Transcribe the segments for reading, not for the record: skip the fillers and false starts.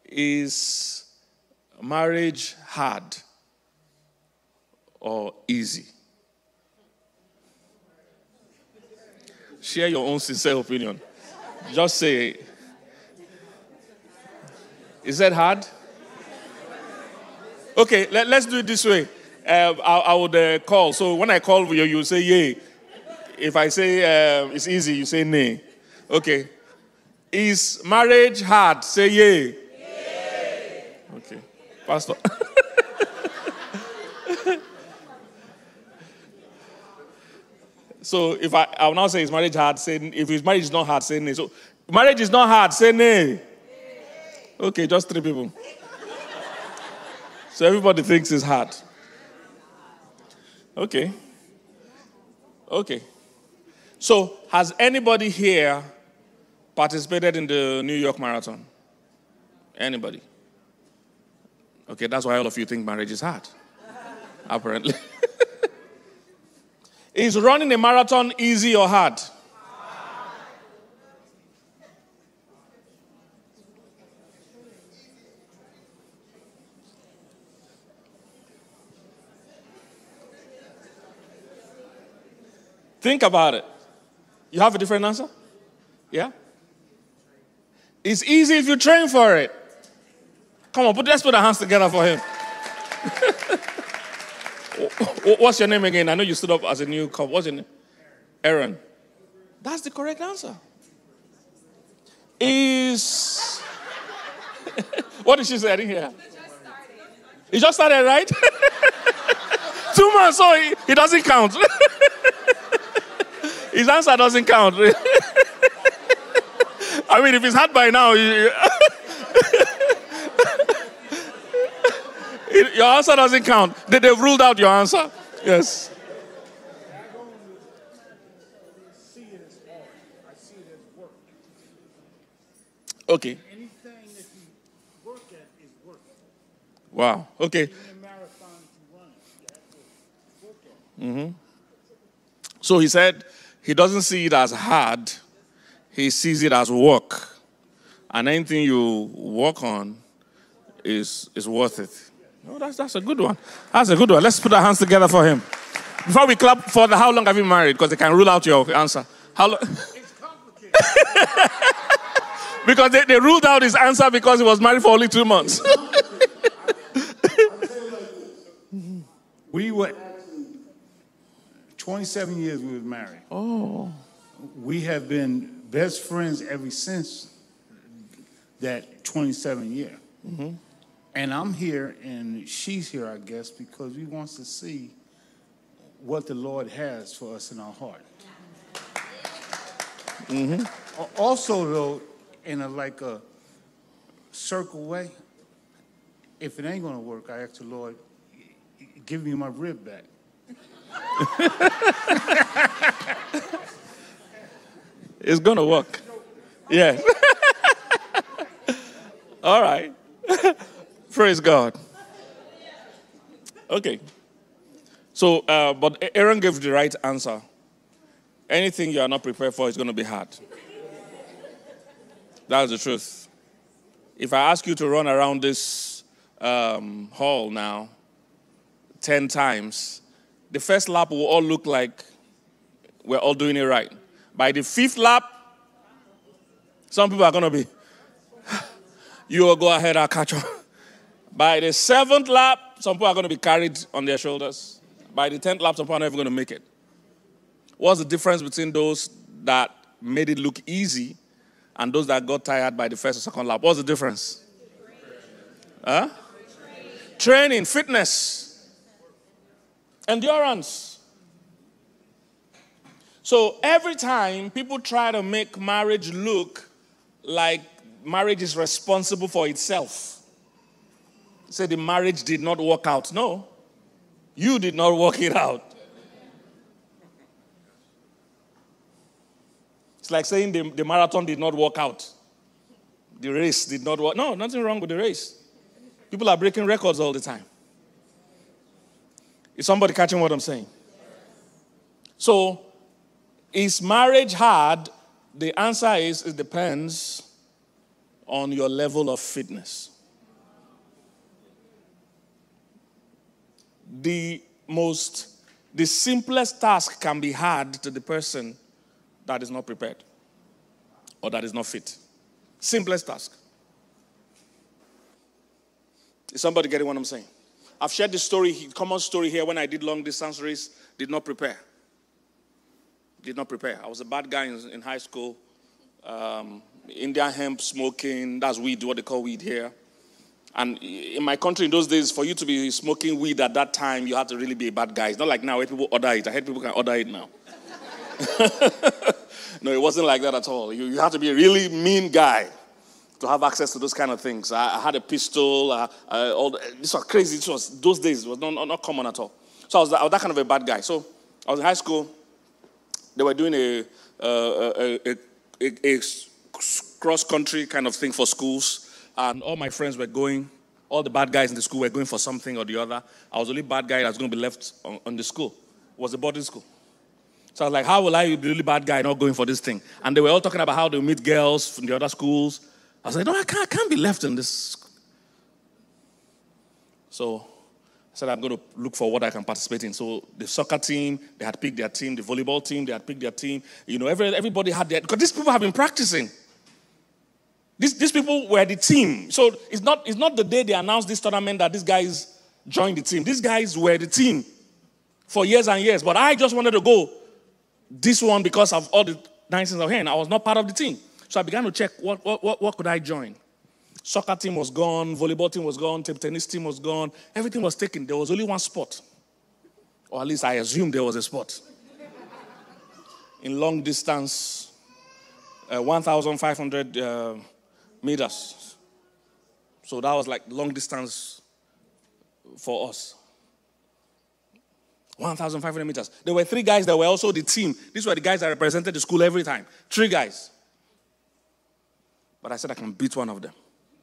Is marriage hard or easy? Share your own sincere opinion. Just say, is that hard? Okay, let's do it this way. I would call. So when I call you, you say yay. If I say it's easy, you say nay. Okay. Is marriage hard? Say yay. Yay. Okay. Pastor. So if I'll now say is marriage hard, say if his marriage is not hard, say nay. So marriage is not hard, say nay. Okay, just 3 people. So everybody thinks it's hard. Okay. Okay. So has anybody here participated in the New York Marathon? Anybody? Okay, that's why all of you think marriage is hard. Apparently. Is running a marathon easy or hard? Think about it. You have a different answer? Yeah? It's easy if you train for it. Come on, let's put our hands together for him. What's your name again? I know you stood up as a new couple. What's your name? Aaron. That's the correct answer. Is... What did she say? I didn't hear. He just started, right? 2 months, so he doesn't count. His answer doesn't count. I mean, if it's hard by now, your answer doesn't count. They've ruled out your answer. Yes. Okay. Anything that you work at is work. Wow. Okay. In a marathon, if you run it, you have to work at it. So he said he doesn't see it as hard. He sees it as work. And anything you work on is worth it. No, that's a good one. That's a good one. Let's put our hands together for him. Before we clap for how long have you married? Because they can rule out your answer. How long? It's complicated. Because they ruled out his answer because he was married for only 2 months. We were 27 years we were married. Oh. We have been best friends ever since that 27 year. Mm-hmm. And I'm here and she's here, I guess, because we want to see what the Lord has for us in our heart. Mm-hmm. Also, though, in a circle way, if it ain't going to work, I ask the Lord, give me my rib back. It's going to work. Yes. All right. Praise God. Okay. So, but Aaron gave the right answer. Anything you are not prepared for is going to be hard. That's the truth. If I ask you to run around this hall now 10 times, the first lap will all look like we're all doing it right. By the 5th lap, some people are going to be, you will go ahead, I'll catch up. By the 7th lap, some people are going to be carried on their shoulders. By the 10th lap, some people are never going to make it. What's the difference between those that made it look easy and those that got tired by the 1st or 2nd lap? What's the difference? Huh? Training, fitness, endurance. So every time people try to make marriage look like marriage is responsible for itself, say the marriage did not work out. No, you did not work it out. It's like saying the marathon did not work out. The race did not work. No, nothing wrong with the race. People are breaking records all the time. Is somebody catching what I'm saying? So, is marriage hard? The answer is it depends on your level of fitness. the simplest task can be hard to the person that is not prepared or that is not fit. Simplest task. Is somebody getting what I'm saying? I've shared this story, common story here when I did long distance race, did not prepare. I was a bad guy in high school. Indian hemp smoking, that's weed, what they call weed here. And in my country in those days, for you to be smoking weed at that time, you had to really be a bad guy. It's not like now where people order it. I heard people can order it now. No, it wasn't like that at all. You had to be a really mean guy to have access to those kind of things. I had a pistol. This was crazy. Those days, it was not common at all. So I was that kind of a bad guy. So I was in high school. They were doing a cross-country kind of thing for schools. And all my friends were going. All the bad guys in the school were going for something or the other. I was the only bad guy that was going to be left on the school. It was a boarding school. So I was like, how will I be the really bad guy not going for this thing? And they were all talking about how they meet girls from the other schools. I was like, no, I can't be left in this. So I said, I'm going to look for what I can participate in. So the soccer team, they had picked their team. The volleyball team, they had picked their team. You know, everybody had their, because these people have been practicing. These people were the team. So it's not the day they announced this tournament that these guys joined the team. These guys were the team for years and years. But I just wanted to go this one because of all the nonsense of hand. I was not part of the team. So I began to check what could I join. Soccer team was gone, volleyball team was gone, table tennis team was gone. Everything was taken. There was only one spot. Or at least I assumed there was a spot. In long distance, 1,500 meters. So that was like long distance for us. 1,500 meters. There were 3 guys that were also the team. These were the guys that represented the school every time. 3 guys. But I said I can beat one of them.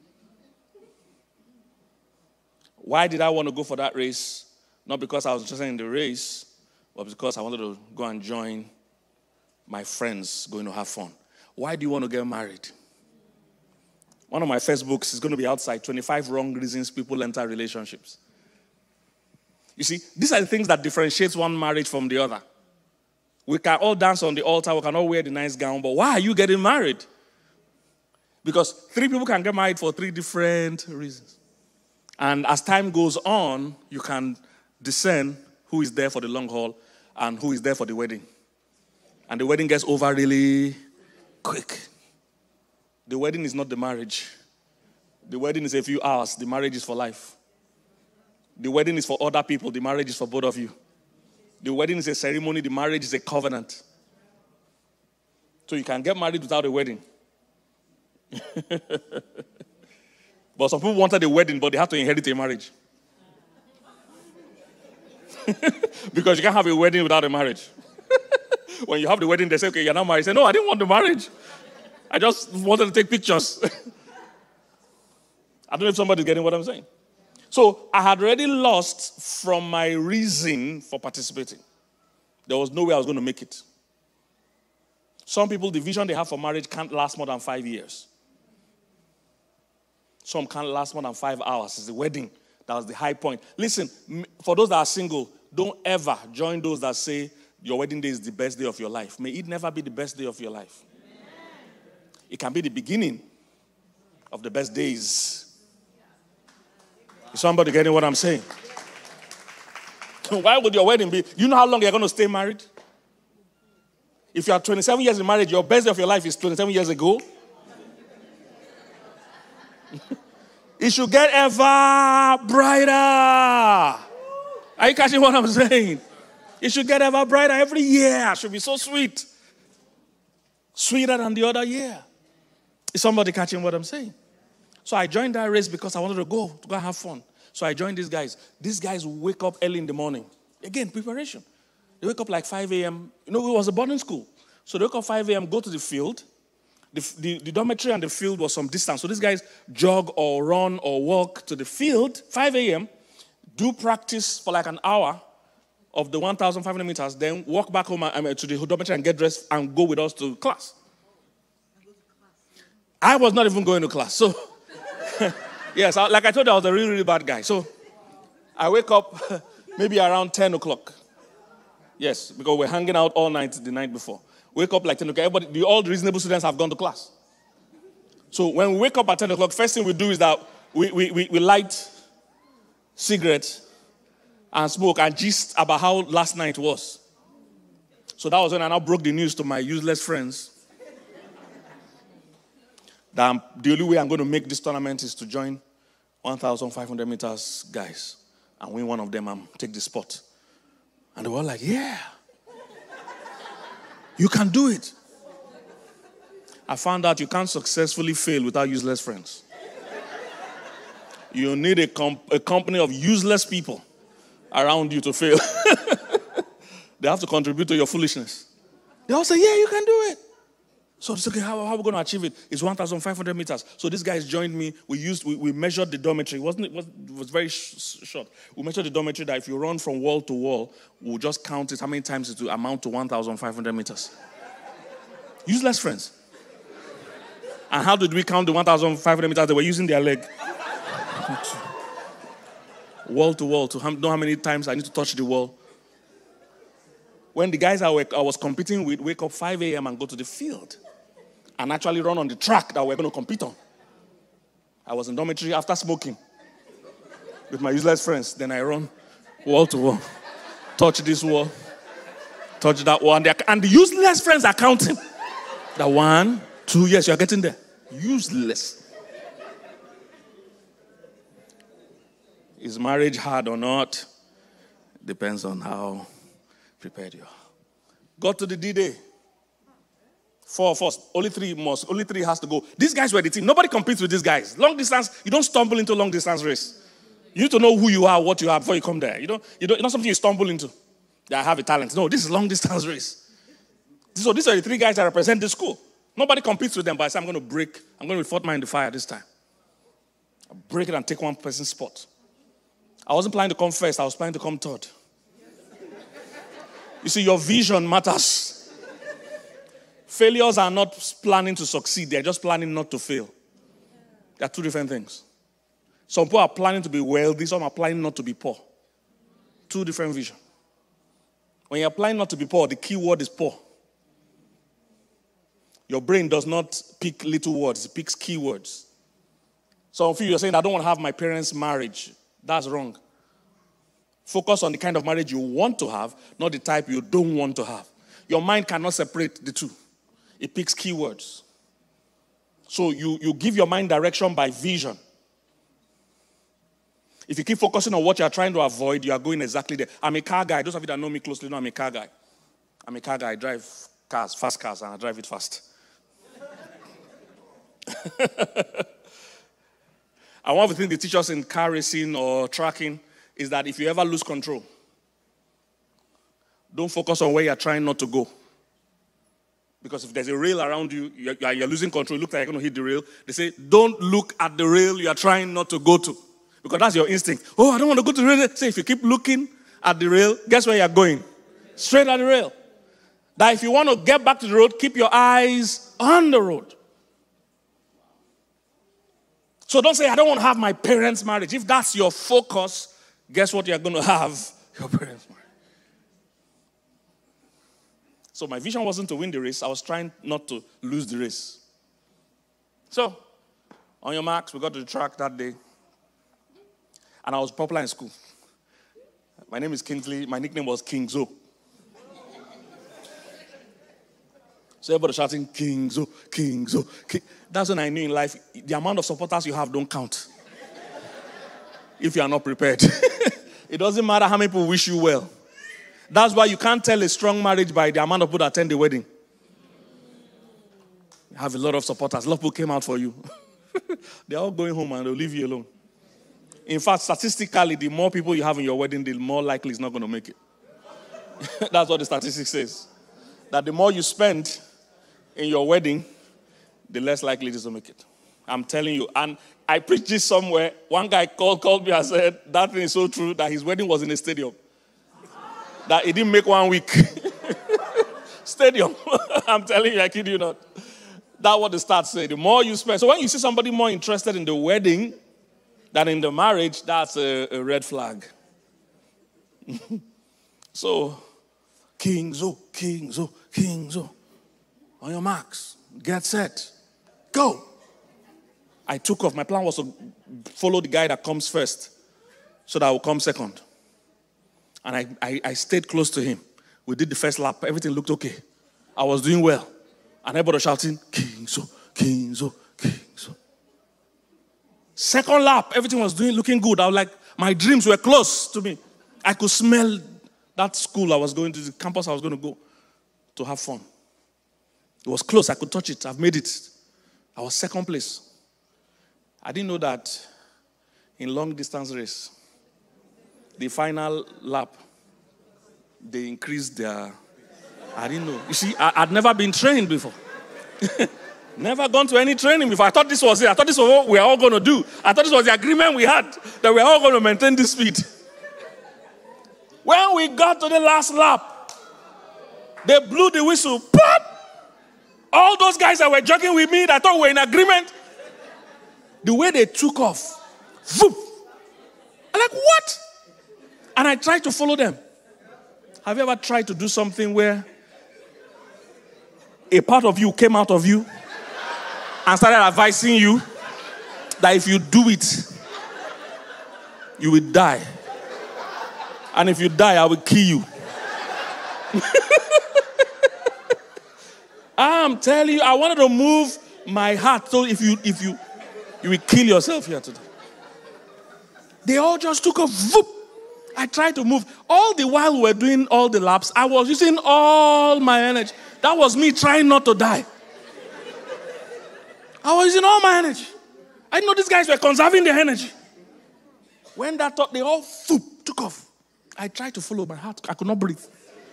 Why did I want to go for that race? Not because I was interested in the race, but because I wanted to go and join my friends going to have fun. Why do you want to get married? One of my first books is going to be outside, 25 wrong reasons people enter relationships. You see, these are the things that differentiates one marriage from the other. We can all dance on the altar, we can all wear the nice gown, but why are you getting married? Because 3 people can get married for 3 different reasons. And as time goes on, you can discern who is there for the long haul and who is there for the wedding. And the wedding gets over really quick. The wedding is not the marriage. The wedding is a few hours. The marriage is for life. The wedding is for other people. The marriage is for both of you. The wedding is a ceremony. The marriage is a covenant. So you can get married without a wedding. But some people wanted a wedding, but they have to inherit a marriage. Because you can't have a wedding without a marriage. When you have the wedding, they say, okay, you're not married. You say, no, I didn't want the marriage. I just wanted to take pictures. I don't know if somebody's getting what I'm saying. So I had already lost from my reason for participating. There was no way I was going to make it. Some people, the vision they have for marriage can't last more than 5 years. Some can't last more than 5 hours. It's the wedding. That was the high point. Listen, for those that are single, don't ever join those that say your wedding day is the best day of your life. May it never be the best day of your life. It can be the beginning of the best days. Is somebody getting what I'm saying? Why would your wedding be? You know how long you're going to stay married? If you are 27 years in marriage, your best day of your life is 27 years ago. It should get ever brighter. Are you catching what I'm saying? It should get ever brighter every year. It should be so sweet. Sweeter than the other year. Is somebody catching what I'm saying? So I joined that race because I wanted to go and have fun. So I joined these guys. These guys wake up early in the morning. Again, preparation. They wake up like 5 a.m. You know, it was a boarding school. So they wake up 5 a.m., go to the field. The dormitory and the field was some distance. So these guys jog or run or walk to the field, 5 a.m., do practice for like an hour of the 1,500 meters, then walk back home to the dormitory and get dressed and go with us to class. I was not even going to class. So, yes, like I told you, I was a really, really bad guy. So I wake up Maybe around 10 o'clock. Yes, because we're hanging out all night the night before. Wake up like 10 o'clock. Everybody, all the reasonable students have gone to class. So when we wake up at 10 o'clock, first thing we do is that we light cigarettes and smoke and gist about how last night was. So that was when I now broke the news to my useless friends that the only way I'm going to make this tournament is to join 1,500 meters guys and win one of them and take the spot. And they were like, yeah, you can do it. I found out you can't successfully fail without useless friends. You need a company of useless people around you to fail. They have to contribute to your foolishness. They all say, yeah, you can do it. So it's okay, how are we going to achieve it? It's 1,500 meters. So these guys joined me. We measured the dormitory. It was very short. We measured the dormitory that if you run from wall to wall, we'll just count it, how many times it will amount to 1,500 meters. Useless friends. And how did we count the 1,500 meters? They were using their leg. Wall to wall, to know how many times I need to touch the wall. When the guys I was competing with wake up 5 a.m. and go to the field and actually run on the track that we're going to compete on. I was in dormitory after smoking with my useless friends. Then I run wall to wall, touch this wall, touch that wall. And the useless friends are counting. The 1, 2, yes, you're getting there. Useless. Is marriage hard or not? Depends on how prepared you are. Got to the D-Day. 4 of us. Only 3 has to go. These guys were the team. Nobody competes with these guys. Long distance, you don't stumble into long distance race. You need to know who you are, what you are before you come there. It's not something you stumble into. That I have a talent. No, this is long distance race. So these are the 3 guys that represent the school. Nobody competes with them, but I say I'm going to put mine in the fire this time. I'll break it and take one person's spot. I wasn't planning to come first. I was planning to come third. You see, your vision matters. Failures are not planning to succeed. They're just planning not to fail. They are 2 different things. Some people are planning to be wealthy. Some are planning not to be poor. 2 different visions. When you're planning not to be poor, the key word is poor. Your brain does not pick little words. It picks key words. Some of you are saying, I don't want to have my parents' marriage. That's wrong. Focus on the kind of marriage you want to have, not the type you don't want to have. Your mind cannot separate the 2. It picks keywords. So you give your mind direction by vision. If you keep focusing on what you're trying to avoid, you are going exactly there. I'm a car guy. Those of you that know me closely know I'm a car guy. I'm a car guy. I drive cars, fast cars, and I drive it fast. And one of the things they teach us in car racing or tracking is that if you ever lose control, don't focus on where you're trying not to go. Because if there's a rail around you, you're losing control, it looks like you're going to hit the rail. They say, don't look at the rail you're trying not to go to. Because that's your instinct. Oh, I don't want to go to the rail. Say, if you keep looking at the rail, guess where you're going? Straight at the rail. That if you want to get back to the road, keep your eyes on the road. So don't say, I don't want to have my parents' marriage. If that's your focus, guess what you're going to have? Your parents' marriage. So my vision wasn't to win the race. I was trying not to lose the race. So, on your marks, we got to the track that day. And I was popular in school. My name is Kingsley. My nickname was King Zo. So everybody shouting, King Zo, King Zo, King. That's when I knew in life, the amount of supporters you have don't count. If you are not prepared. It doesn't matter how many people wish you well. That's why you can't tell a strong marriage by the amount of people that attend the wedding. You have a lot of supporters. A lot of people came out for you. They're all going home and they'll leave you alone. In fact, statistically, the more people you have in your wedding, the more likely it's not going to make it. That's what the statistics says. That the more you spend in your wedding, the less likely it is to make it. I'm telling you. And I preached this somewhere. One guy called me and said, that thing is so true that his wedding was in a stadium. That it didn't make 1 week. Stadium. I'm telling you, I kid you not. That's what the stats say. The more you spend. So when you see somebody more interested in the wedding than in the marriage, that's a red flag. So, Kings, oh, Kings, oh, Kings, oh. On your marks, get set, go. I took off. My plan was to follow the guy that comes first so that I will come second. And I stayed close to him. We did the first lap. Everything looked okay. I was doing well. And everybody was shouting, Kings, oh, Kings, oh, Kings, oh. Second lap, everything was looking good. I was like, my dreams were close to me. I could smell that school I was going to, the campus I was going to go to have fun. It was close. I could touch it. I've made it. I was second place. I didn't know that in long distance race, the final lap, they increased their... I didn't know. You see, I'd never been trained before. Never gone to any training before. I thought this was it. I thought this was what we were all going to do. I thought this was the agreement we had, that we were all going to maintain this speed. When we got to the last lap, they blew the whistle. Pop! All those guys that were jogging with me, that I thought we were in agreement, the way they took off, whoop! I'm like, what? And I tried to follow them. Have you ever tried to do something where a part of you came out of you and started advising you that if you do it, you will die. And if you die, I will kill you. I'm telling you, I wanted to move my heart. So if you will kill yourself here today. They all just took a whoop. I tried to move. All the while we were doing all the laps, I was using all my energy. That was me trying not to die. I was using all my energy. I didn't know these guys were conserving their energy. When that thought, they all whoop, took off. I tried to follow my heart. I could not breathe.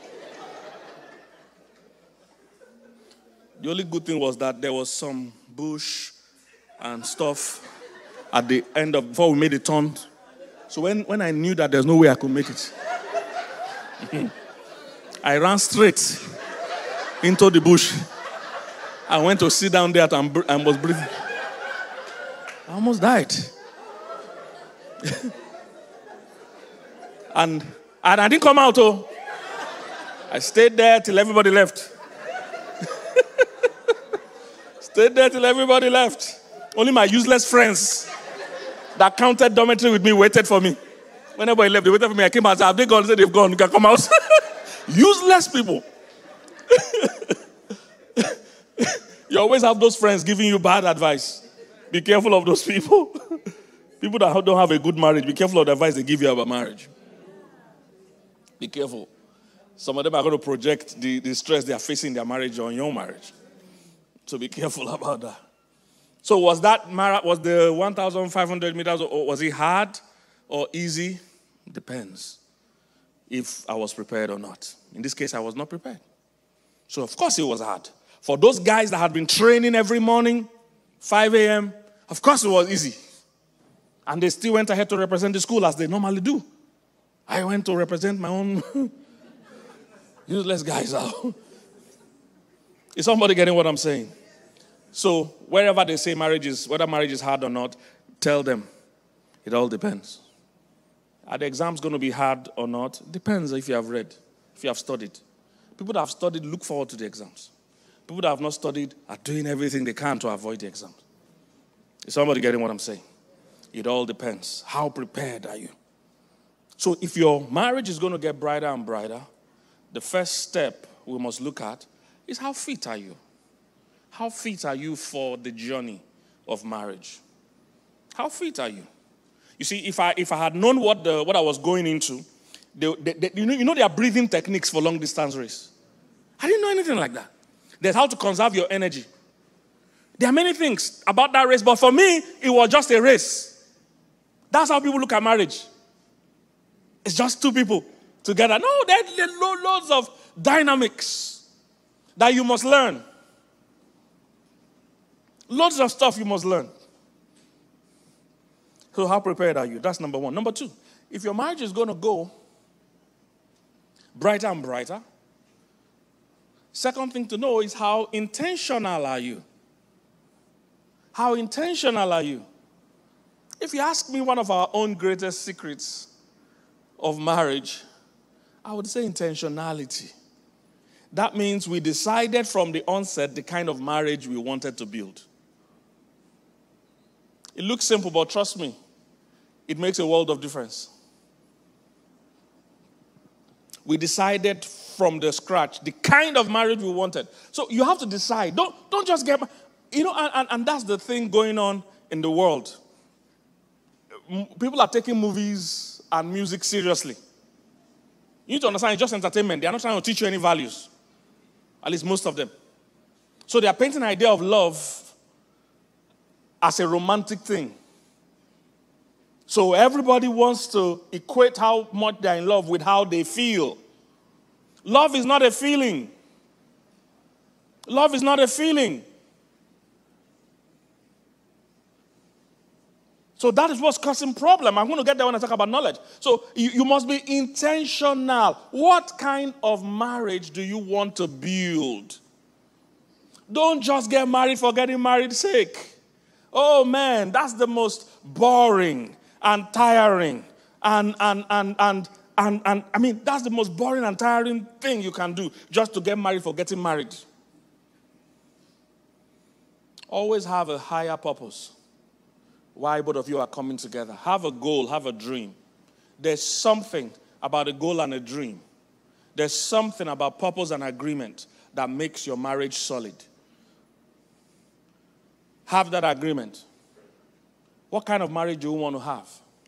The only good thing was that there was some bush and stuff at the end of, before we made the turn. So when I knew that there's no way I could make it, I ran straight into the bush. I went to sit down there and was breathing. I almost died. And I didn't come out, oh. I stayed there till everybody left. Stayed there till everybody left. Only my useless friends that counted dormitory with me waited for me. When everybody left, they waited for me. I came out and said, have they gone? They said, they've gone. You can come out. Useless people. You always have those friends giving you bad advice. Be careful of those people. People that don't have a good marriage, be careful of the advice they give you about marriage. Be careful. Some of them are going to project the stress they are facing in their marriage on your marriage. So be careful about that. So was the 1,500 meters, or was it hard or easy? Depends if I was prepared or not. In this case, I was not prepared. So of course it was hard. For those guys that had been training every morning, 5 a.m., of course it was easy. And they still went ahead to represent the school as they normally do. I went to represent my own useless guys out. Is somebody getting what I'm saying? So wherever they say whether marriage is hard or not, tell them it all depends. Are the exams going to be hard or not? Depends if you have read, if you have studied. People that have studied look forward to the exams. People that have not studied are doing everything they can to avoid the exams. Is somebody getting what I'm saying? It all depends. How prepared are you? So if your marriage is going to get brighter and brighter, the first step we must look at is how fit are you? How fit are you for the journey of marriage? How fit are you? You see, if I had known what I was going into, you know there are breathing techniques for long distance race. I didn't know anything like that. There's how to conserve your energy. There are many things about that race, but for me, it was just a race. That's how people look at marriage. It's just two people together. No, there are loads of dynamics that you must learn. Loads of stuff you must learn. So how prepared are you? That's number one. Number two, if your marriage is going to go brighter and brighter, second thing to know is how intentional are you? How intentional are you? If you ask me, one of our own greatest secrets of marriage I would say intentionality. That means we decided from the onset the kind of marriage we wanted to build. It looks simple, but trust me, it makes a world of difference. We decided from the scratch the kind of marriage we wanted. So you have to decide. Don't just get, and that's the thing going on in the world. People are taking movies and music seriously. You need to understand it's just entertainment. They are not trying to teach you any values. At least most of them. So they are painting an idea of love as a romantic thing. So everybody wants to equate how much they're in love with how they feel. Love is not a feeling. Love is not a feeling. So that is what's causing problem. I'm going to get there when I talk about knowledge. So you must be intentional. What kind of marriage do you want to build? Don't just get married for getting married sake. Oh man, that's the most boring and tiring and I mean that's the most boring and tiring thing you can do, just to get married for getting married. Always have a higher purpose. Why both of you are coming together. Have a goal, have a dream. There's something about a goal and a dream. There's something about purpose and agreement that makes your marriage solid. Have that agreement. What kind of marriage do you want to have?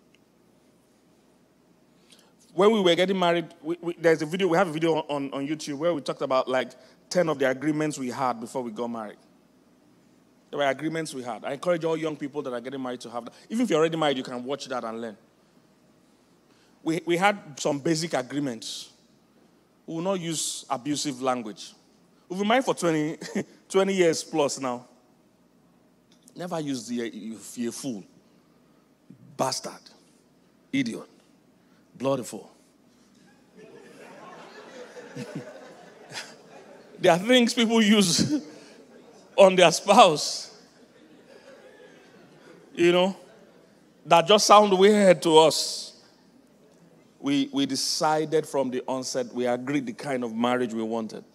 When we were getting married, we have a video on YouTube where we talked about like 10 of the agreements we had before we got married. There were agreements we had. I encourage all young people that are getting married to have that. Even if you're already married, you can watch that and learn. We had some basic agreements. We will not use abusive language. We've been married for 20 years plus now. Never use you're a fool, bastard, idiot, bloodful. There are things people use on their spouse, that just sound weird to us. We decided from the onset, we agreed the kind of marriage we wanted.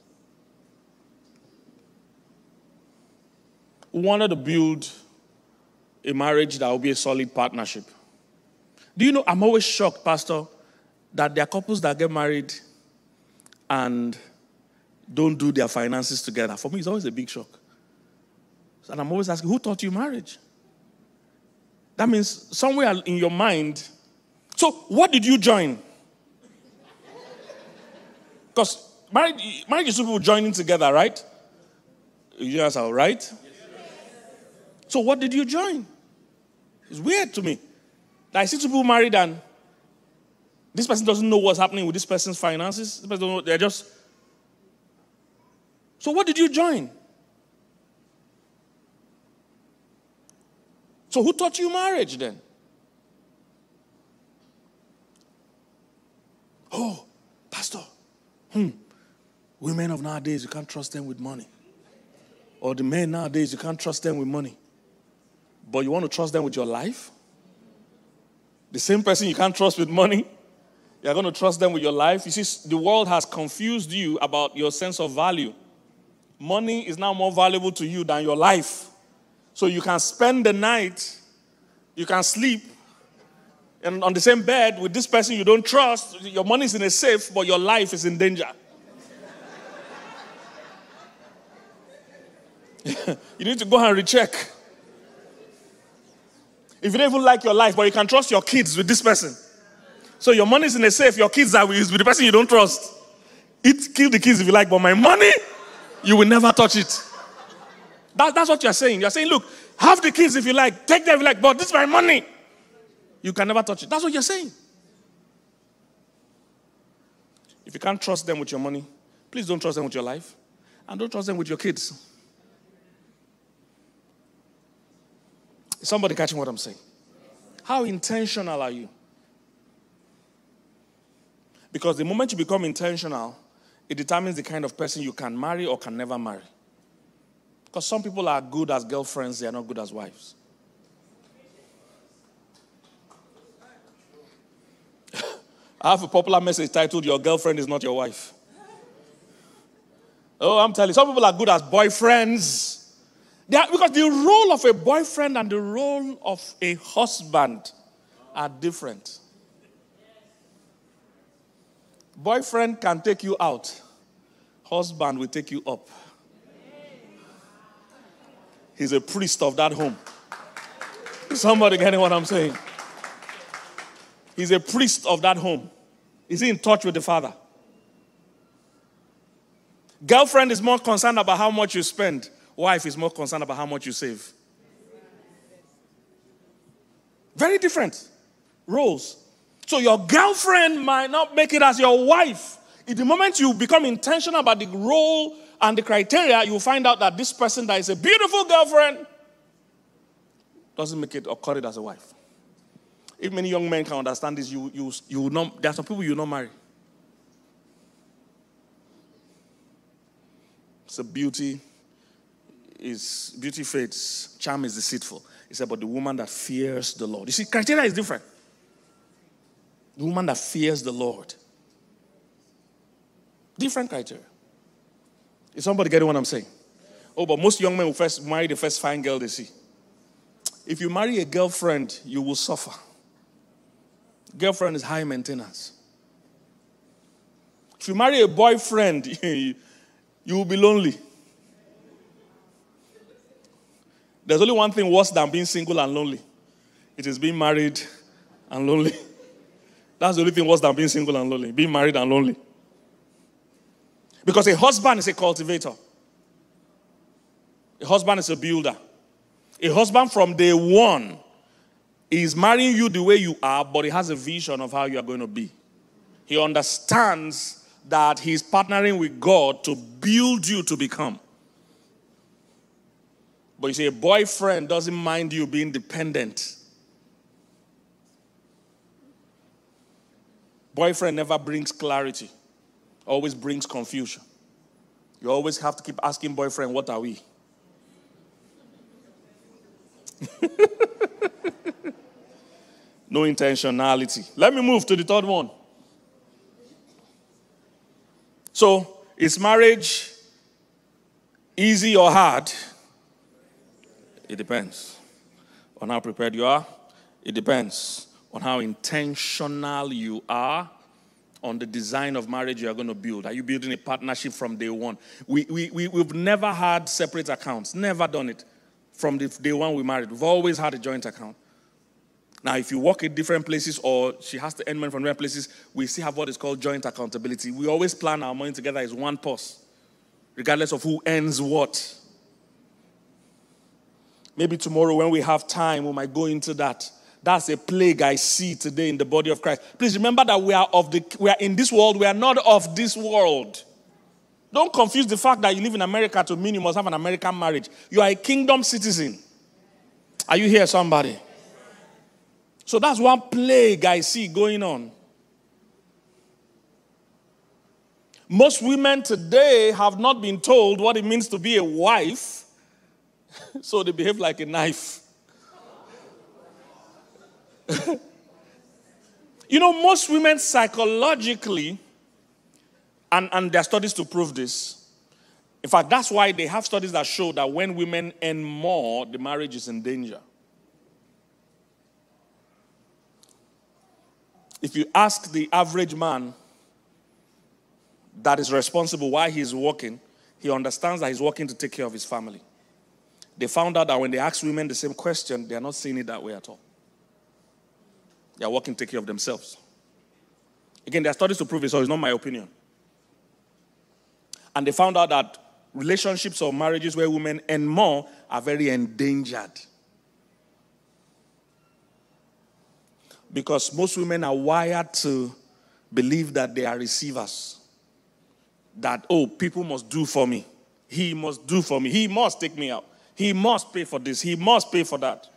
We wanted to build a marriage that will be a solid partnership. Do you know, I'm always shocked, Pastor, that there are couples that get married and don't do their finances together. For me, it's always a big shock. And I'm always asking, who taught you marriage? That means somewhere in your mind. So what did you join? Because marriage is two people joining together, right? You guys are right? So what did you join? It's weird to me that I see two people married and this person doesn't know what's happening with this person's finances. This person don't know, they're just. So what did you join? So who taught you marriage then? Oh, Pastor, women of nowadays, you can't trust them with money. Or the men nowadays, you can't trust them with money. But you want to trust them with your life? The same person you can't trust with money, you're going to trust them with your life? You see, the world has confused you about your sense of value. Money is now more valuable to you than your life. So you can spend the night, you can sleep, and on the same bed with this person you don't trust. Your money is in a safe, but your life is in danger. You need to go and recheck. If you don't even like your life, but you can trust your kids with this person. So your money is in a safe, your kids are with the person you don't trust. Kill the kids if you like, but my money, you will never touch it. That's what you're saying. You're saying, look, have the kids if you like, take them if you like, but this is my money. You can never touch it. That's what you're saying. If you can't trust them with your money, please don't trust them with your life. And don't trust them with your kids. Is somebody catching what I'm saying? How intentional are you? Because the moment you become intentional, it determines the kind of person you can marry or can never marry. Because some people are good as girlfriends, they are not good as wives. I have a popular message titled, "Your girlfriend is not your wife." Oh, I'm telling you, some people are good as boyfriends. Because the role of a boyfriend and the role of a husband are different. Boyfriend can take you out. Husband will take you up. He's a priest of that home. Somebody getting what I'm saying? He's a priest of that home. Is he in touch with the Father? Girlfriend is more concerned about how much you spend. Wife is more concerned about how much you save. Very different roles. So your girlfriend might not make it as your wife. In the moment you become intentional about the role and the criteria, you find out that this person that is a beautiful girlfriend doesn't make it or cut it as a wife. If many young men can understand this, you will not, there are some people you will not marry. So beauty fades, charm is deceitful. It's about the woman that fears the Lord. You see, criteria is different. The woman that fears the Lord. Different criteria. Is somebody getting what I'm saying? Oh, but most young men will first marry the first fine girl they see. If you marry a girlfriend, you will suffer. Girlfriend is high maintenance. If you marry a boyfriend, you will be lonely. There's only one thing worse than being single and lonely. It is being married and lonely. That's the only thing worse than being single and lonely. Being married and lonely. Because a husband is a cultivator. A husband is a builder. A husband from day one is marrying you the way you are, but he has a vision of how you are going to be. He understands that he's partnering with God to build you to become. But you see, a boyfriend doesn't mind you being dependent. Boyfriend never brings clarity. Always brings confusion. You always have to keep asking boyfriend, what are we? No intentionality. Let me move to the third one. So, is marriage easy or hard? It depends on how prepared you are. It depends on how intentional you are on the design of marriage you are going to build. Are you building a partnership from day one? We've never had separate accounts. Never done it from the day one we married. We've always had a joint account. Now, if you work in different places or she has to earn money from different places, we still have what is called joint accountability. We always plan our money together as one purse, regardless of who earns what. Maybe tomorrow when we have time, we might go into that. That's a plague I see today in the body of Christ. Please remember that we are in this world, we are not of this world. Don't confuse the fact that you live in America to mean you must have an American marriage. You are a kingdom citizen. Are you here, somebody? So that's one plague I see going on. Most women today have not been told what it means to be a wife, so they behave like a knife. You know, most women psychologically, and there are studies to prove this. In fact, that's why they have studies that show that when women earn more, the marriage is in danger. If you ask the average man that is responsible why he's working, he understands that he's working to take care of his family. They found out that when they ask women the same question, they are not seeing it that way at all. They are working to take care of themselves. Again, there are studies to prove it, so it's not my opinion. And they found out that relationships or marriages where women earn more are very endangered. Because most women are wired to believe that they are receivers. That, oh, people must do for me. He must do for me. He must take me out. He must pay for this. He must pay for that.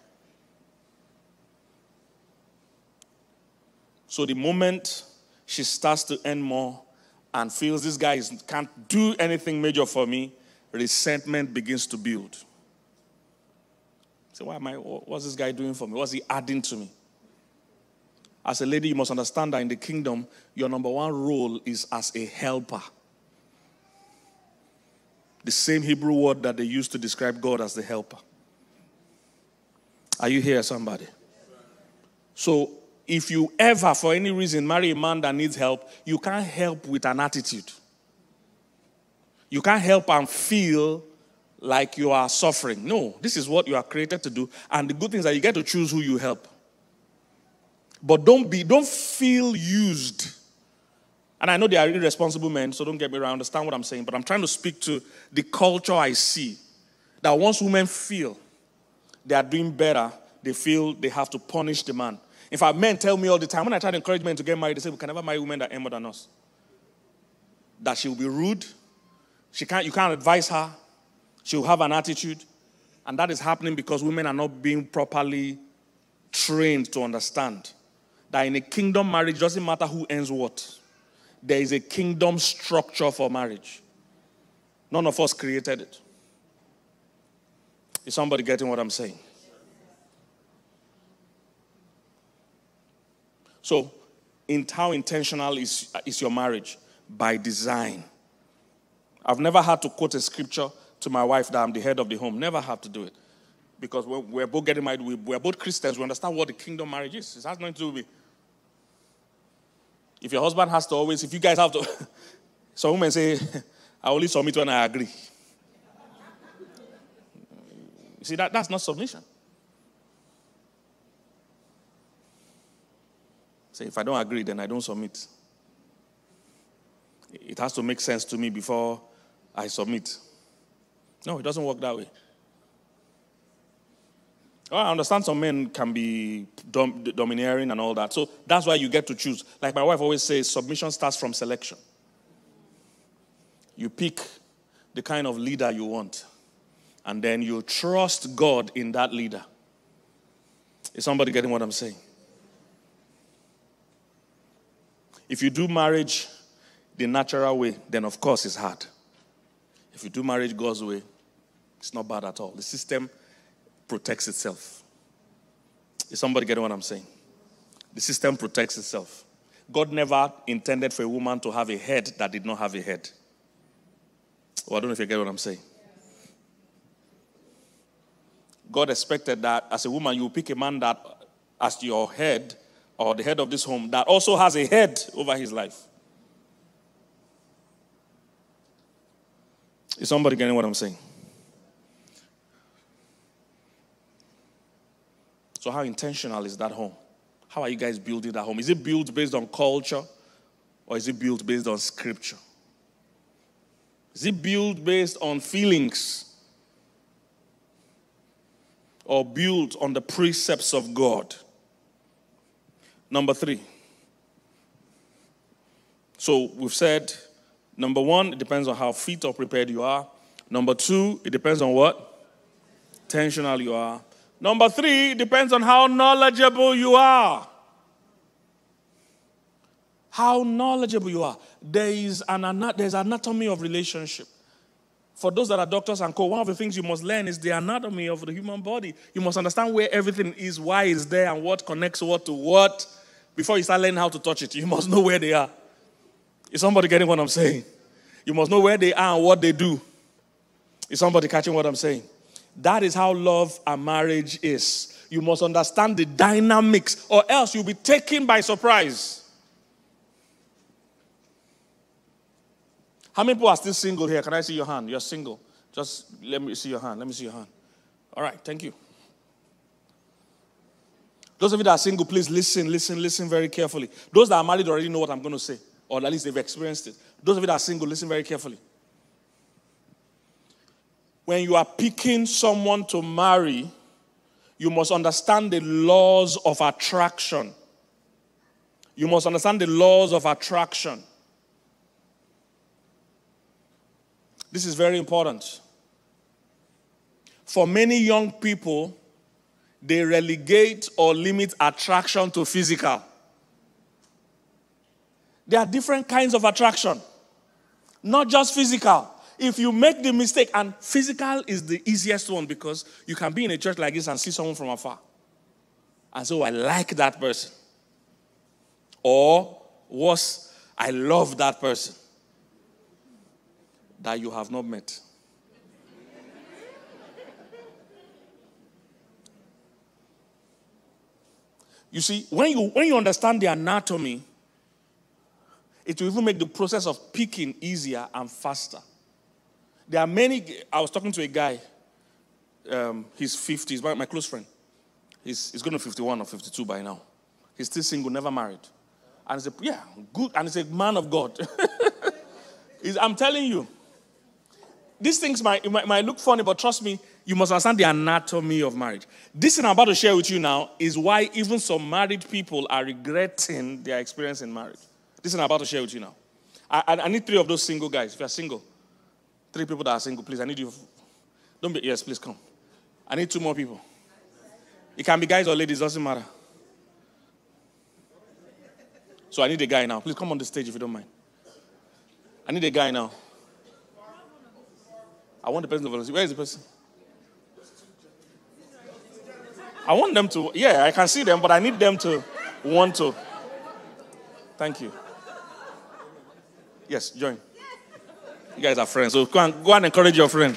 So the moment she starts to earn more and feels this guy can't do anything major for me, resentment begins to build. So what's this guy doing for me? What's he adding to me? As a lady, you must understand that in the kingdom, your number one role is as a helper. The same Hebrew word that they used to describe God as the helper. Are you here, somebody? So, if you ever, for any reason, marry a man that needs help, you can't help with an attitude. You can't help and feel like you are suffering. No, this is what you are created to do. And the good thing is that you get to choose who you help. But don't feel used. And I know they are irresponsible men, so don't get me wrong, I understand what I'm saying. But I'm trying to speak to the culture I see. That once women feel they are doing better, they feel they have to punish the man. In fact, men tell me all the time, when I try to encourage men to get married, they say, we can never marry women that earn more than us. That she will be rude. You can't advise her. She will have an attitude. And that is happening because women are not being properly trained to understand that in a kingdom marriage, it doesn't matter who earns what. There is a kingdom structure for marriage. None of us created it. Is somebody getting what I'm saying? So, how intentional is your marriage? By design. I've never had to quote a scripture to my wife that I'm the head of the home. Never had to do it. Because we're both getting married. We're both Christians. We understand what the kingdom marriage is. It has nothing to do with. If your husband has to always, if you guys have to, some women say, I only submit when I agree. You see, that's not submission. Say, if I don't agree, then I don't submit. It has to make sense to me before I submit. No, it doesn't work that way. Well, I understand some men can be domineering and all that. So that's why you get to choose. Like my wife always says, submission starts from selection. You pick the kind of leader you want. And then you trust God in that leader. Is somebody getting what I'm saying? If you do marriage the natural way, then of course it's hard. If you do marriage God's way, it's not bad at all. The system protects itself. Is somebody getting what I'm saying? The system protects itself. God never intended for a woman to have a head that did not have a head. Well, I don't know if you get what I'm saying. God expected that as a woman, you pick a man that as your head or the head of this home that also has a head over his life. Is somebody getting what I'm saying? So how intentional is that home? How are you guys building that home? Is it built based on culture or is it built based on scripture? Is it built based on feelings or built on the precepts of God? Number 3. So we've said, number 1, it depends on how fit or prepared you are. Number 2, it depends on what? Intentional you are. Number 3, it depends on how knowledgeable you are. How knowledgeable you are. There's anatomy of relationship. For those that are doctors and co, one of the things you must learn is the anatomy of the human body. You must understand where everything is, why it's there, and what connects what to what. Before you start learning how to touch it, you must know where they are. Is somebody getting what I'm saying? You must know where they are and what they do. Is somebody catching what I'm saying? That is how love and marriage is. You must understand the dynamics, or else you'll be taken by surprise. How many people are still single here? Can I see your hand? You're single. Just let me see your hand. Let me see your hand. All right, thank you. Those of you that are single, please listen very carefully. Those that are married already know what I'm going to say, or at least they've experienced it. Those of you that are single, listen very carefully. When you are picking someone to marry, you must understand the laws of attraction. You must understand the laws of attraction. This is very important. For many young people, they relegate or limit attraction to physical. There are different kinds of attraction, not just physical. If you make the mistake, and physical is the easiest one because you can be in a church like this and see someone from afar. And so I like that person. Or worse, I love that person that you have not met. You see, when you understand the anatomy, it will even make the process of picking easier and faster. There are many. I was talking to a guy. He's 50. He's my close friend. He's going to 51 or 52 by now. He's still single, never married. And he's good. And he's a man of God. I'm telling you, these things might look funny, but trust me, you must understand the anatomy of marriage. This thing I'm about to share with you now is why even some married people are regretting their experience in marriage. This thing I'm about to share with you now. I need 3 of those single guys. If you're single, 3 people that are single, please, I need you. Don't be, yes, please come. I need 2 more people. It can be guys or ladies, doesn't matter. So I need a guy now. Please come on the stage if you don't mind. I need a guy now. I want the person to volunteer. Where is the person? I want them to, I can see them, but I need them to want to. Thank you. Yes, join. You guys are friends, so go and encourage your friend.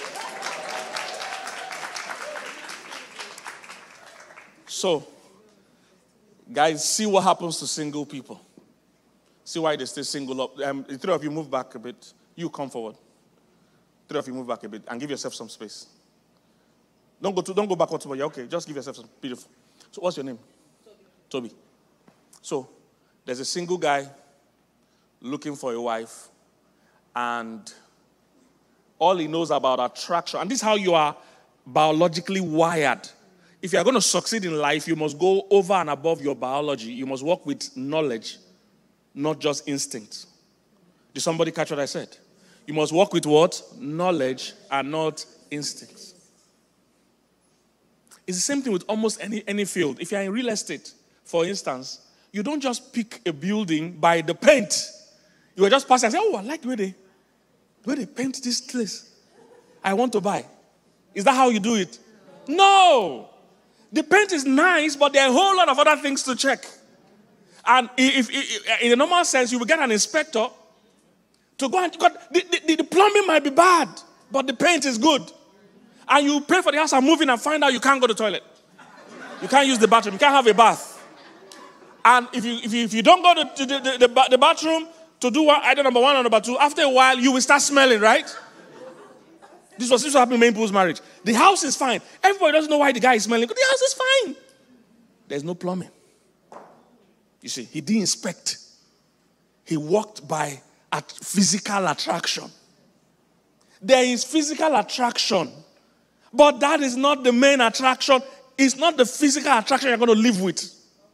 So, guys, see what happens to single people. See why they stay single up. The 3 of you move back a bit. You come forward. 3 of you move back a bit and give yourself some space. Don't go backward too much. Okay, just give yourself some beautiful. So what's your name? Toby. So there's a single guy looking for a wife, and all he knows about attraction, and this is how you are biologically wired. If you are going to succeed in life, you must go over and above your biology. You must work with knowledge, not just instinct. Did somebody catch what I said? You must work with what? Knowledge and not instincts. It's the same thing with almost any field. If you're in real estate, for instance, you don't just pick a building by the paint. You are just passing and say, oh, I like the way they paint this place. I want to buy. Is that how you do it? No. The paint is nice, but there are a whole lot of other things to check. And if in a normal sense, you will get an inspector to go and, the plumbing might be bad, but the paint is good. And you pay for the house and move in and find out you can't go to the toilet. You can't use the bathroom. You can't have a bath. And if you don't go to the bathroom to do either number 1 or number 2, after a while, you will start smelling, right? This was happening in main pool's marriage. The house is fine. Everybody doesn't know why the guy is smelling. The house is fine. There's no plumbing. You see, he didn't inspect. He walked by physical attraction. There is physical attraction, but that is not the main attraction. It's not the physical attraction you're going to live with.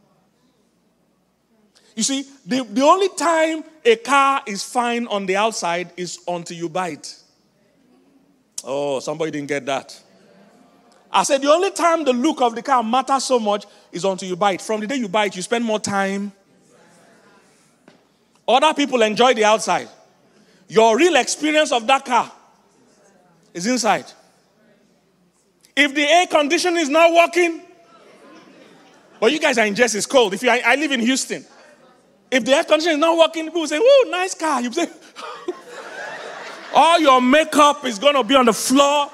You see, the only time a car is fine on the outside is until you buy it. Oh, somebody didn't get that. I said the only time the look of the car matters so much is until you buy it. From the day you buy it, you spend more time. Other people enjoy the outside. Your real experience of that car is inside. If the air conditioning is not working, well, you guys are in Jersey, it's cold. I live in Houston. If the air conditioning is not working, people say, "Ooh, nice car." You say, all your makeup is going to be on the floor.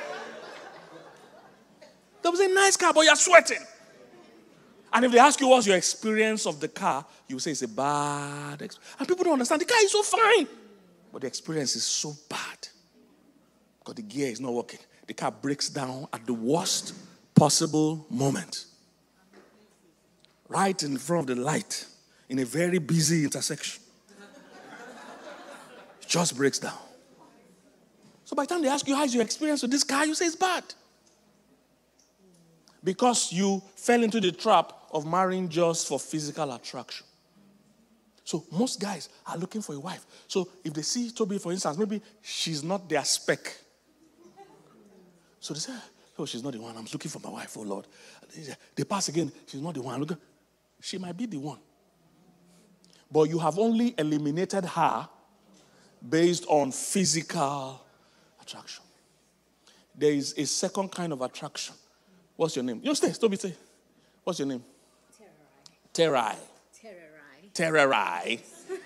They will say, "Nice car," but you're sweating. And if they ask you what's your experience of the car, you will say it's a bad experience. And people don't understand. The car is so fine, but the experience is so bad because the gear is not working. The car breaks down at the worst possible moment. Right in front of the light in a very busy intersection. It just breaks down. So by the time they ask you, how's your experience with this car? You say it's bad. Because you fell into the trap of marrying just for physical attraction. So most guys are looking for a wife. So if they see Toby, for instance, maybe she's not their spec. So they say, "Oh, she's not the one. I'm looking for my wife, oh Lord." They pass again. She's not the one. Look, she might be the one. But you have only eliminated her based on physical attraction. There is a second kind of attraction. What's your name? You stay, Toby, stay. What's your name? Terai. Terai. Terarai.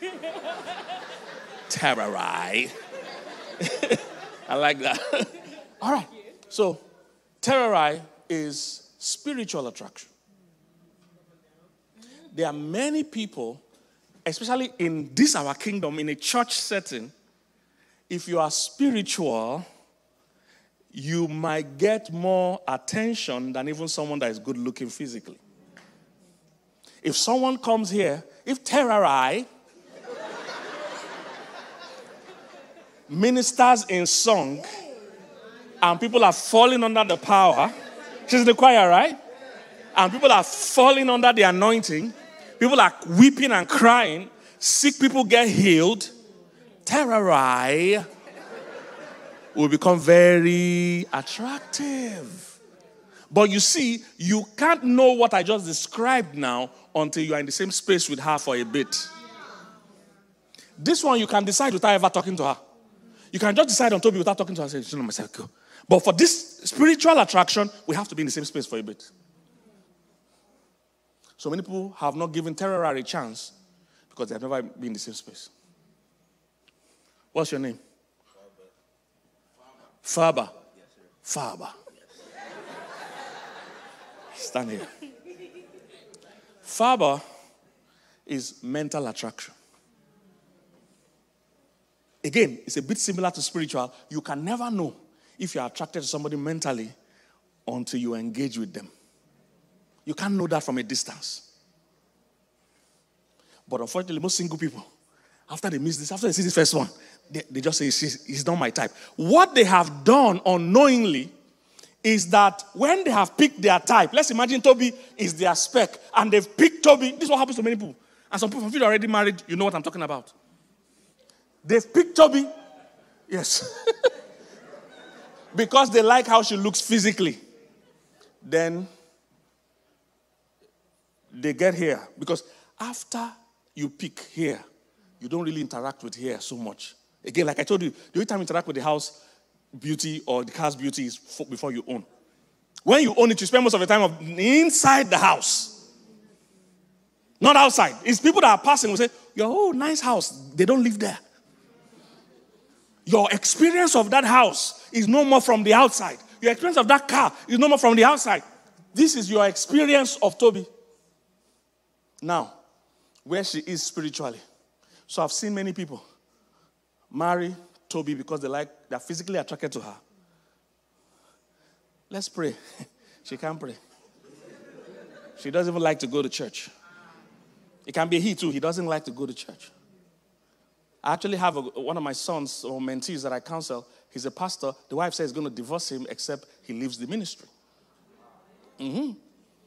Terarai. I like that. All right. So, Terarai is spiritual attraction. There are many people, especially in this our kingdom, in a church setting, if you are spiritual, you might get more attention than even someone that is good looking physically. If someone comes here, if Terarai ministers in song and people are falling under the power, she's in the choir, right? And people are falling under the anointing, people are weeping and crying, sick people get healed, Terarai will become very attractive. But you see, you can't know what I just described now until you are in the same space with her for a bit. This one you can decide without ever talking to her. You can just decide on Toby without talking to her and say, you know myself, go. But for this spiritual attraction, we have to be in the same space for a bit. So many people have not given Terarai a chance because they have never been in the same space. What's your name? Faber. Faber. Stand here. Faber is mental attraction. Again, it's a bit similar to spiritual. You can never know if you are attracted to somebody mentally until you engage with them. You can't know that from a distance. But unfortunately, most single people, after they miss this, after they see this first one, they just say, he's not my type. What they have done unknowingly is that when they have picked their type, let's imagine Toby is their spec, and they've picked Toby. This is what happens to many people. And some people, if you're already married, you know what I'm talking about. They've picked Toby, yes, because they like how she looks physically. Then they get here, because after you pick here, you don't really interact with here so much. Again, like I told you, the only time you interact with the house beauty or the car's beauty is before you own. When you own it, you spend most of the time inside the house, not outside. It's people that are passing will say, "Your nice house." They don't live there. Your experience of that house is no more from the outside. Your experience of that car is no more from the outside. This is your experience of Toby. Now, where she is spiritually. So I've seen many people marry Toby because they're physically attracted to her. Let's pray. She can't pray. She doesn't even like to go to church. It can be he too. He doesn't like to go to church. I actually have one of my sons or mentees that I counsel. He's a pastor. The wife says he's going to divorce him except he leaves the ministry. He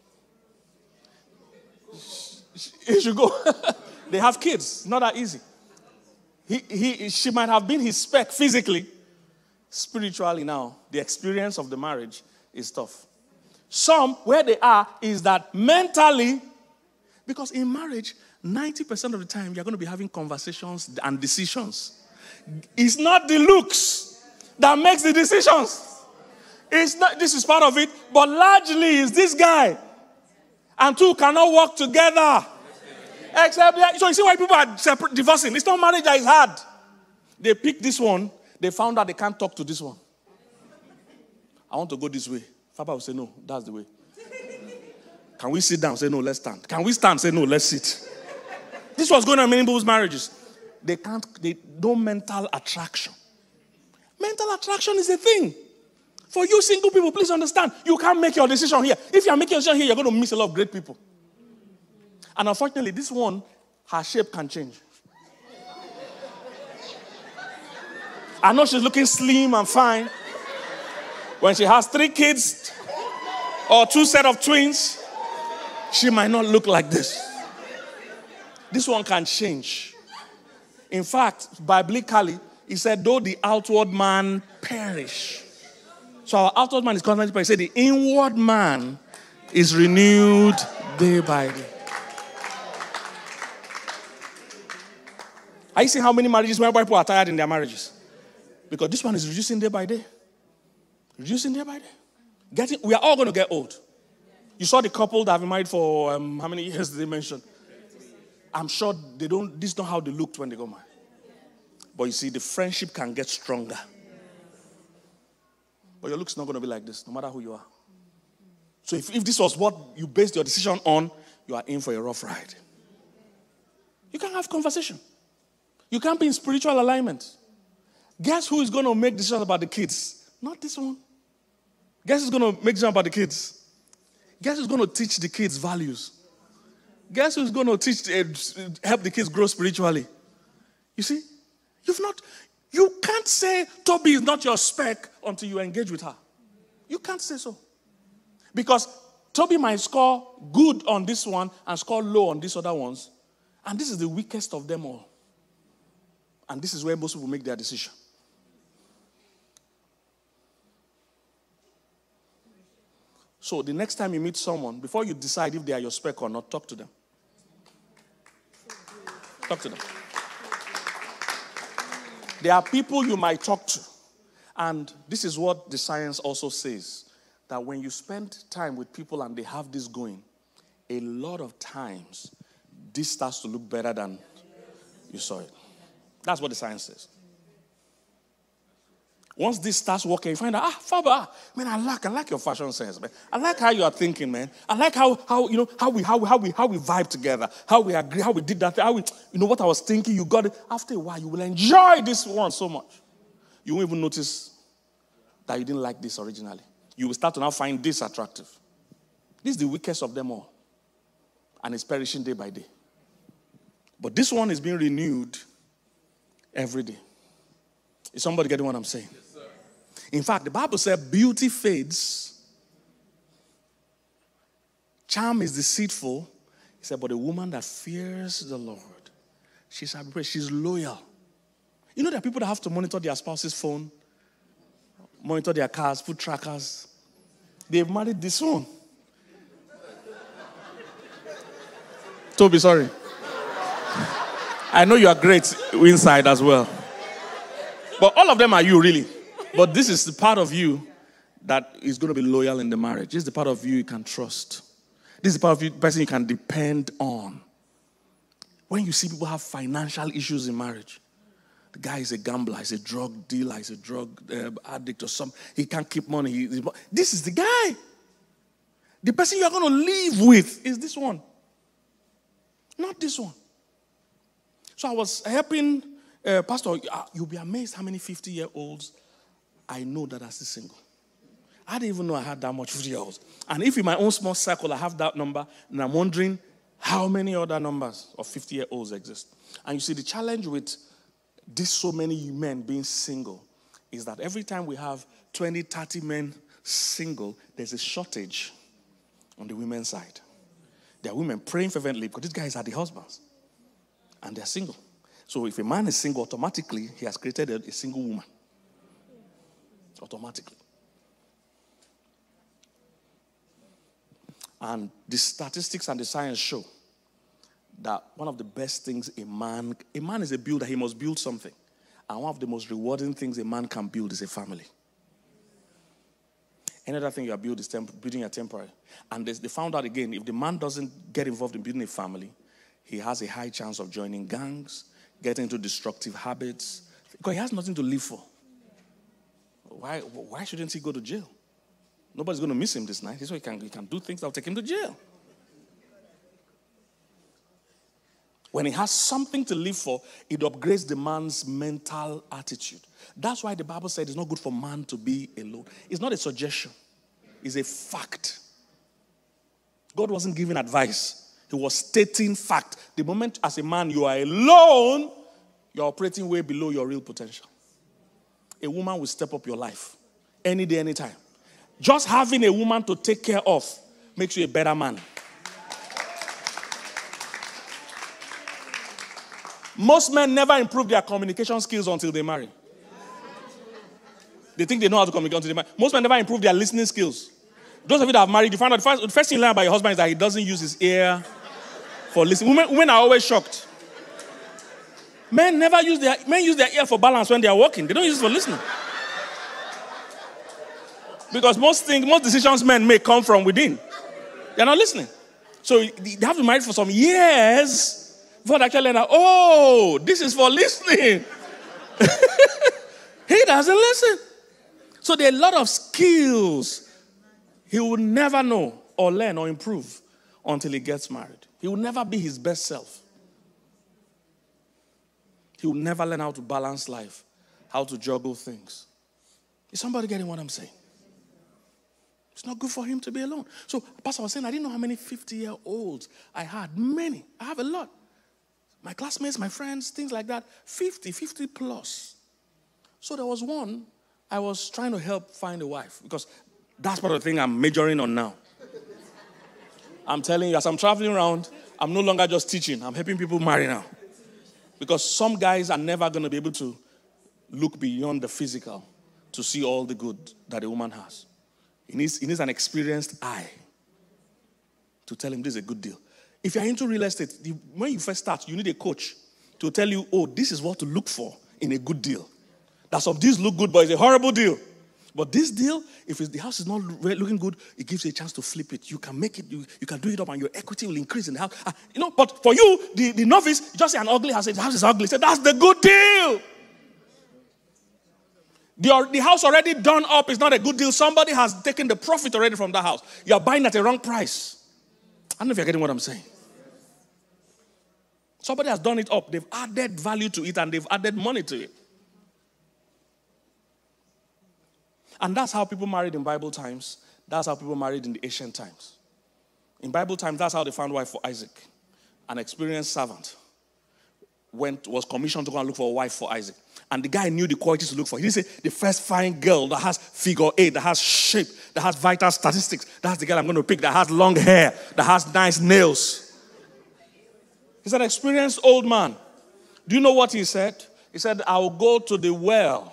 should go. They have kids. Not that easy. She might have been his spec physically. Spiritually now, the experience of the marriage is tough. Some, where they are, is that mentally, because in marriage, 90% of the time, you're going to be having conversations and decisions. It's not the looks that makes the decisions. It's not, this is part of it, but largely it's this guy. And two cannot work together. Except, so you see why people are divorcing. It's not marriage that is hard. They picked this one. They found out they can't talk to this one. I want to go this way. Faber will say, no, that's the way. Can we sit down? Say, no, let's stand. Can we stand? Say, no, let's sit. This was going on in many people's marriages. They no mental attraction. Mental attraction is a thing. For you single people, please understand, you can't make your decision here. If you're making a decision here, you're going to miss a lot of great people. And unfortunately, this one, her shape can change. I know she's looking slim and fine. When she has 3 kids or 2 set of twins, she might not look like this. This one can change. In fact, biblically, he said, though the outward man perish. So our outward man is constantly perishing. He said the inward man is renewed day by day. Are you seeing how many marriages where people are tired in their marriages? Because this one is reducing day by day. Reducing day by day. We are all going to get old. You saw the couple that have been married for how many years did they mention? I'm sure this is not how they looked when they got married. But you see, the friendship can get stronger. But your look's not going to be like this, no matter who you are. So if this was what you based your decision on, you are in for a rough ride. You can't have conversation. You can't be in spiritual alignment. Guess who is going to make decisions about the kids? Not this one. Guess who's going to make decisions about the kids? Guess who's going to teach the kids values? Guess who's going to help the kids grow spiritually? You see? You can't say Toby is not your spec until you engage with her. You can't say so. Because Toby might score good on this one and score low on these other ones. And this is the weakest of them all. And this is where most people make their decision. So the next time you meet someone, before you decide if they are your spec or not, talk to them. Talk to them. There are people you might talk to. And this is what the science also says. That when you spend time with people and they have this going, a lot of times, this starts to look better than you saw it. That's what the science says. Once this starts working, you find out, Faba, man, I like your fashion sense, man. I like how you are thinking, man. I like how we vibe together, how we agree, how we did that, what I was thinking, you got it. After a while, you will enjoy this one so much. You won't even notice that you didn't like this originally. You will start to now find this attractive. This is the weakest of them all. And it's perishing day by day. But this one is being renewed every day. Is somebody getting what I'm saying? Yes, sir. In fact, the Bible says beauty fades. Charm is deceitful. He said, but a woman that fears the Lord, she shall be praised. She's loyal. You know there are people that have to monitor their spouse's phone, monitor their cars, put trackers. They've married this one. Toby, sorry. I know you are great inside as well. But all of them are you, really. But this is the part of you that is going to be loyal in the marriage. This is the part of you can trust. This is the part of you, person you can depend on. When you see people have financial issues in marriage, the guy is a gambler, he's a drug dealer, he's a drug addict or something. He can't keep money. This is the guy. The person you're going to live with is this one. Not this one. So I was helping Pastor, you'll be amazed how many 50-year-olds I know that are still single. I didn't even know I had that much 50-year-olds. And if in my own small circle I have that number, and I'm wondering how many other numbers of 50-year-olds exist. And you see, the challenge with this so many men being single is that every time we have 20, 30 men single, there's a shortage on the women's side. There are women praying fervently because these guys are the husbands. And they're single. So if a man is single, automatically, he has created a single woman. Automatically. And the statistics and the science show that one of the best things a man is a builder, he must build something. And one of the most rewarding things a man can build is a family. Any other thing you are building is building a temporary. And they found out again, if the man doesn't get involved in building a family, he has a high chance of joining gangs, getting into destructive habits, because he has nothing to live for. Why shouldn't he go to jail? Nobody's going to miss him this night. So he can do things that will take him to jail. When he has something to live for, it upgrades the man's mental attitude. That's why the Bible said it's not good for man to be alone. It's not a suggestion. It's a fact. God wasn't giving advice. He was stating fact. The moment as a man you are alone, you're operating way below your real potential. A woman will step up your life any day, anytime. Just having a woman to take care of makes you a better man. Most men never improve their communication skills until they marry. They think they know how to communicate until they marry. Most men never improve their listening skills. Those of you that have married, you find out the first thing you learn about your husband is that he doesn't use his ear for listening. Women are always shocked. Men use their ear for balance when they are walking. They don't use it for listening. Because most decisions men make come from within. They're not listening. So they have to marry for some years Before they actually learn that, oh, this is for listening. He doesn't listen. So there are a lot of skills he will never know or learn or improve until he gets married. He will never be his best self. He will never learn how to balance life, how to juggle things. Is somebody getting what I'm saying? It's not good for him to be alone. So, Pastor was saying, I didn't know how many 50-year-olds I had. Many. I have a lot. My classmates, my friends, things like that. 50 plus. So there was one, I was trying to help find a wife because that's part of the thing I'm majoring on now. I'm telling you, as I'm traveling around, I'm no longer just teaching. I'm helping people marry now. Because some guys are never going to be able to look beyond the physical to see all the good that a woman has. He needs an experienced eye to tell him this is a good deal. If you're into real estate, when you first start, you need a coach to tell you, oh, this is what to look for in a good deal. That some deals look good, but it's a horrible deal. But this deal, if the house is not looking good, it gives you a chance to flip it. You can make it, you can do it up and your equity will increase in the house. But for you, the novice, you just say an ugly house, the house is ugly. Say, that's the good deal. The house already done up is not a good deal. Somebody has taken the profit already from that house. You are buying at a wrong price. I don't know if you're getting what I'm saying. Somebody has done it up. They've added value to it and they've added money to it. And that's how people married in Bible times. That's how people married in the ancient times. In Bible times, that's how they found wife for Isaac. An experienced servant was commissioned to go and look for a wife for Isaac. And the guy knew the qualities to look for. He didn't say the first fine girl that has figure 8, that has shape, that has vital statistics. That's the girl I'm going to pick, that has long hair, that has nice nails. He's an experienced old man. Do you know what he said? He said, I will go to the well.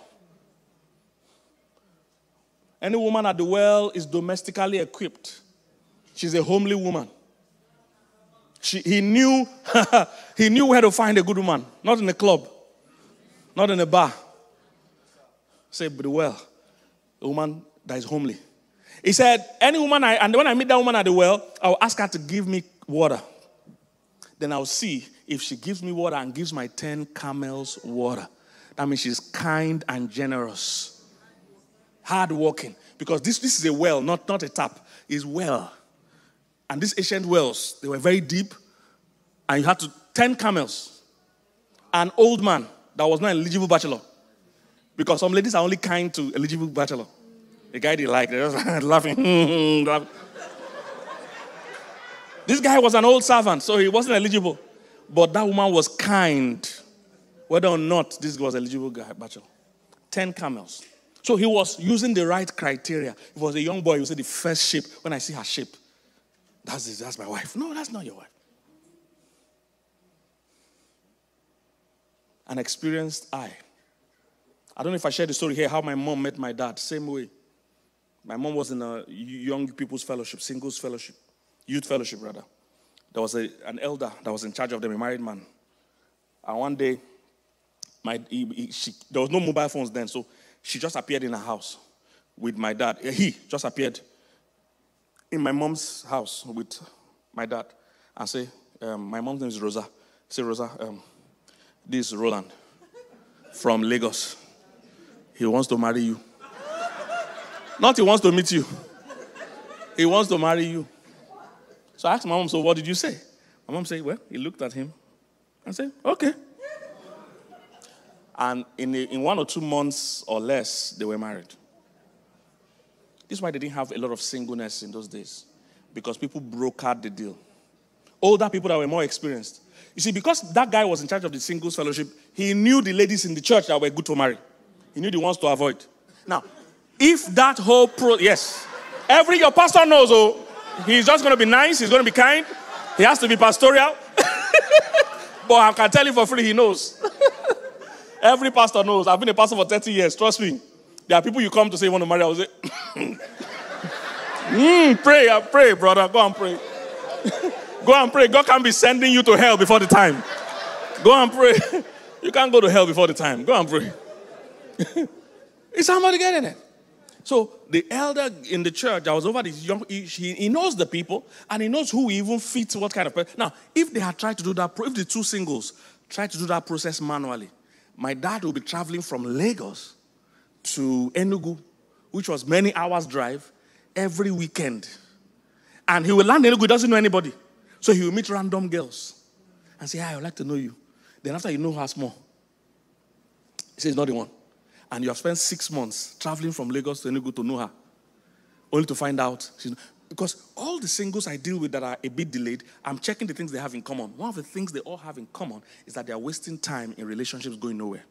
Any woman at the well is domestically equipped. She's a homely woman. He knew where to find a good woman. Not in a club. Not in a bar. Say, but the well. A woman that is homely. He said, any woman, and when I meet that woman at the well, I'll ask her to give me water. Then I'll see if she gives me water and gives my 10 camels water. That means she's kind and generous. Hard-working. Because this is a well, not a tap. It's well. And these ancient wells, they were very deep. And you had 10 camels. An old man that was not an eligible bachelor. Because some ladies are only kind to eligible bachelor. The guy they like, they're just laughing. This guy was an old servant, so he wasn't eligible. But that woman was kind. Whether or not this was eligible bachelor. 10 camels. So he was using the right criteria. If he was a young boy, he would say the first shape. When I see her shape, that's my wife. No, that's not your wife. An experienced eye. I don't know if I shared the story here, how my mom met my dad. Same way. My mom was in a young people's fellowship, singles fellowship, youth fellowship rather. There was an elder that was in charge of them, a married man. And one day, there was no mobile phones then, so she just appeared in her house with my dad. He just appeared in my mom's house with my dad and say, my mom's name is Rosa. Say, Rosa, this is Roland from Lagos. He wants to marry you. Not he wants to meet you. He wants to marry you. So I asked my mom, so what did you say? My mom said, well, he looked at him and said, okay. And in 1 or 2 months or less, they were married. This is why they didn't have a lot of singleness in those days. Because people brokered the deal. Older people that were more experienced. You see, because that guy was in charge of the singles fellowship, he knew the ladies in the church that were good to marry. He knew the ones to avoid. Now, if that whole yes. Your pastor knows, he's just going to be nice, he's going to be kind. He has to be pastoral. But I can tell you for free, he knows. Every pastor knows. I've been a pastor for 30 years. Trust me. There are people you come to say you want to marry. I will say, pray, brother. Go and pray. Go and pray. God can't be sending you to hell before the time. Go and pray. You can't go to hell before the time. Go and pray. Is somebody getting it? So the elder in the church, I was over this young, he knows the people, and he knows who even fits what kind of person. Now, if they had tried to do that, if the two singles tried to do that process manually, my dad will be traveling from Lagos to Enugu, which was many hours drive, every weekend. And he will land in Enugu, he doesn't know anybody. So he will meet random girls and say, hi, I would like to know you. Then after you know her more, he says, not the one. And you have spent 6 months traveling from Lagos to Enugu to know her, only to find out. Because all the singles I deal with that are a bit delayed, I'm checking the things they have in common. One of the things they all have in common is that they are wasting time in relationships going nowhere.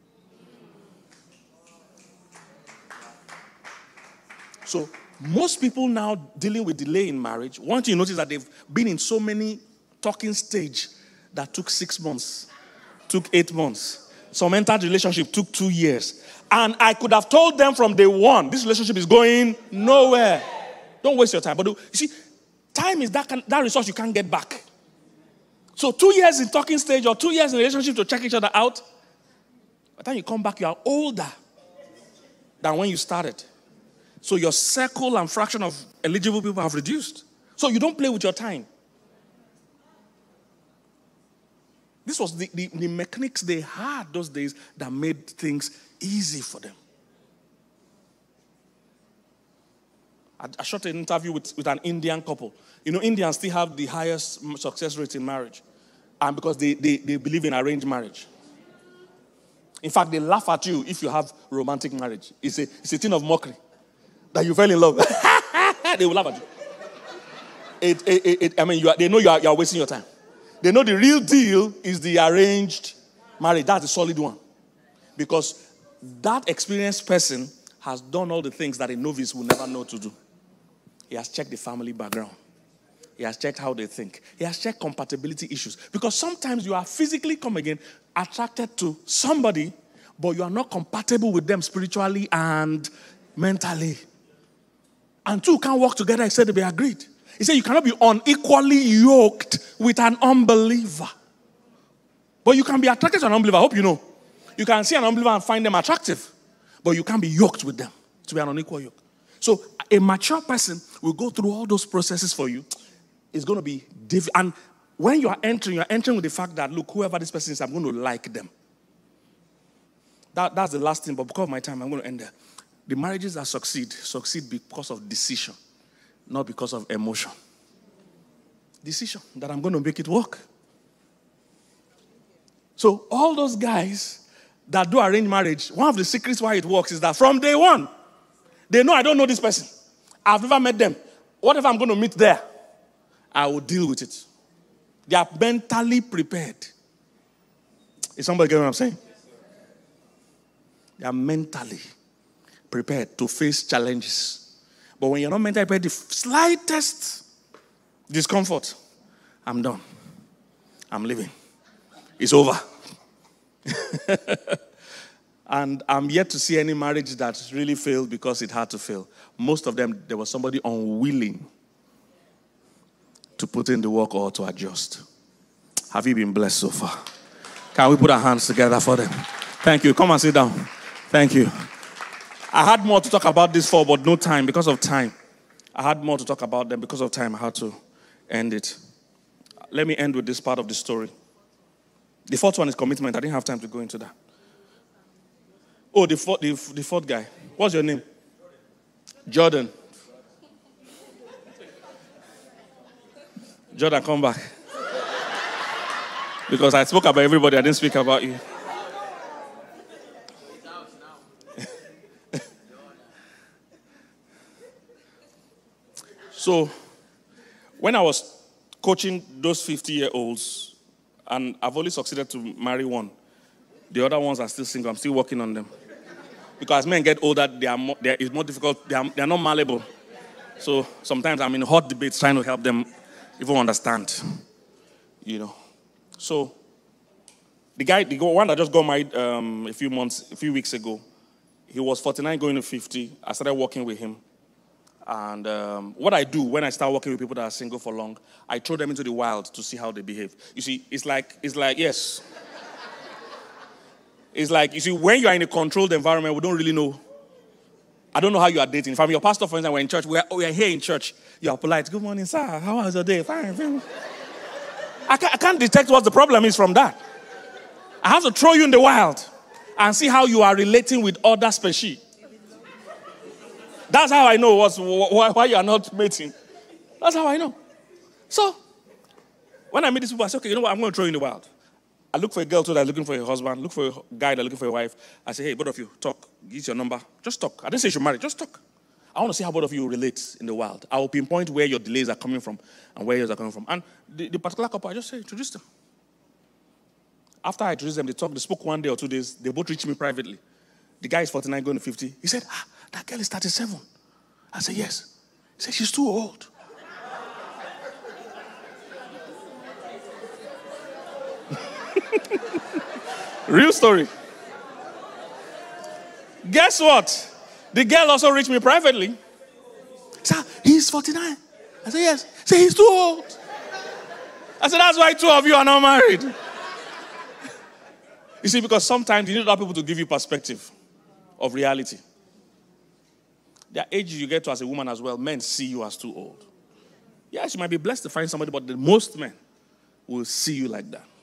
So most people now dealing with delay in marriage, once you notice that they've been in so many talking stage that took 6 months, took 8 months. Some entered relationship, took 2 years. And I could have told them from day one, this relationship is going nowhere. Don't waste your time. But you see, time is that resource you can't get back. So 2 years in talking stage or 2 years in relationship to check each other out, by the time you come back, you are older than when you started. So your circle and fraction of eligible people have reduced. So you don't play with your time. This was the mechanics they had those days that made things easy for them. I shot an interview with an Indian couple. You know, Indians still have the highest success rate in marriage. And because they believe in arranged marriage. In fact, they laugh at you if you have romantic marriage. It's a thing of mockery. That you fell in love. They will laugh at you. They know you are wasting your time. They know the real deal is the arranged marriage. That's a solid one. Because that experienced person has done all the things that a novice will never know to do. He has checked the family background. He has checked how they think. He has checked compatibility issues. Because sometimes you are physically, attracted to somebody, but you are not compatible with them spiritually and mentally. And two can't work together except they be agreed. He said you cannot be unequally yoked with an unbeliever. But you can be attracted to an unbeliever. I hope you know. You can see an unbeliever and find them attractive. But you can't be yoked with them to be an unequal yoke. So a mature person will go through all those processes for you. It's going to be difficult. And when you're entering with the fact that, look, whoever this person is, I'm going to like them. That's the last thing. But because of my time, I'm going to end there. The marriages that succeed because of decision, not because of emotion. Decision that I'm going to make it work. So all those guys that do arranged marriage, one of the secrets why it works is that from day one, they know I don't know this person. I've never met them. Whatever I'm going to meet there, I will deal with it. They are mentally prepared. Is somebody getting what I'm saying? They are mentally prepared to face challenges. But when you're not mentally prepared, the slightest discomfort, I'm done. I'm leaving. It's over. And I'm yet to see any marriage that really failed because it had to fail. Most of them, there was somebody unwilling to put in the work or to adjust. Have you been blessed so far? Can we put our hands together for them? Thank you. Come and sit down. Thank you. I had more to talk about this for, but no time because of time. I had more to talk about them because of time. I had to end it. Let me end with this part of the story. The fourth one is commitment. I didn't have time to go into that. Oh, the fourth guy. What's your name? Jordan. Jordan, come back. Because I spoke about everybody, I didn't speak about you. So, when I was coaching those 50-year-olds, and I've only succeeded to marry one, the other ones are still single. I'm still working on them. Because as men get older, it's more difficult. They are not malleable. So sometimes I'm in hot debates trying to help them even understand. You know. So the one that just got married a few weeks ago, he was 49 going to 50. I started working with him. And what I do when I start working with people that are single for long, I throw them into the wild to see how they behave. You see, it's like yes. It's like, you see, when you are in a controlled environment, we don't really know I don't know how you are dating. If I'm your pastor, for instance, we're in church, we're here in church. You are polite. Good morning, sir. How was your day? Fine. I can't detect what the problem is from that. I have to throw you in the wild and see how you are relating with other species. That's how I know why you are not mating. That's how I know. So, when I meet these people, I say, okay, you know what? I'm going to throw you in the wild. I look for a girl too that's looking for a husband. Look for a guy that's looking for a wife. I say, hey, both of you, talk. Give your number. Just talk. I didn't say you should marry. Just talk. I want to see how both of you relate in the wild. I will pinpoint where your delays are coming from and where yours are coming from. And the particular couple, I just say, introduce them. After I introduced them, they spoke 1 day or 2 days. They both reached me privately. The guy is 49 going to 50. He said, that girl is 37. I said, yes. He said, she's too old. Real story. Guess what? The girl also reached me privately. Sir, he's 49. I said, yes. He said, he's too old. I said, that's why 2 of you are not married. You see, because sometimes you need other people to give you perspective of reality. There are ages you get to as a woman as well. Men see you as too old. Yes, you might be blessed to find somebody, but the most men will see you like that.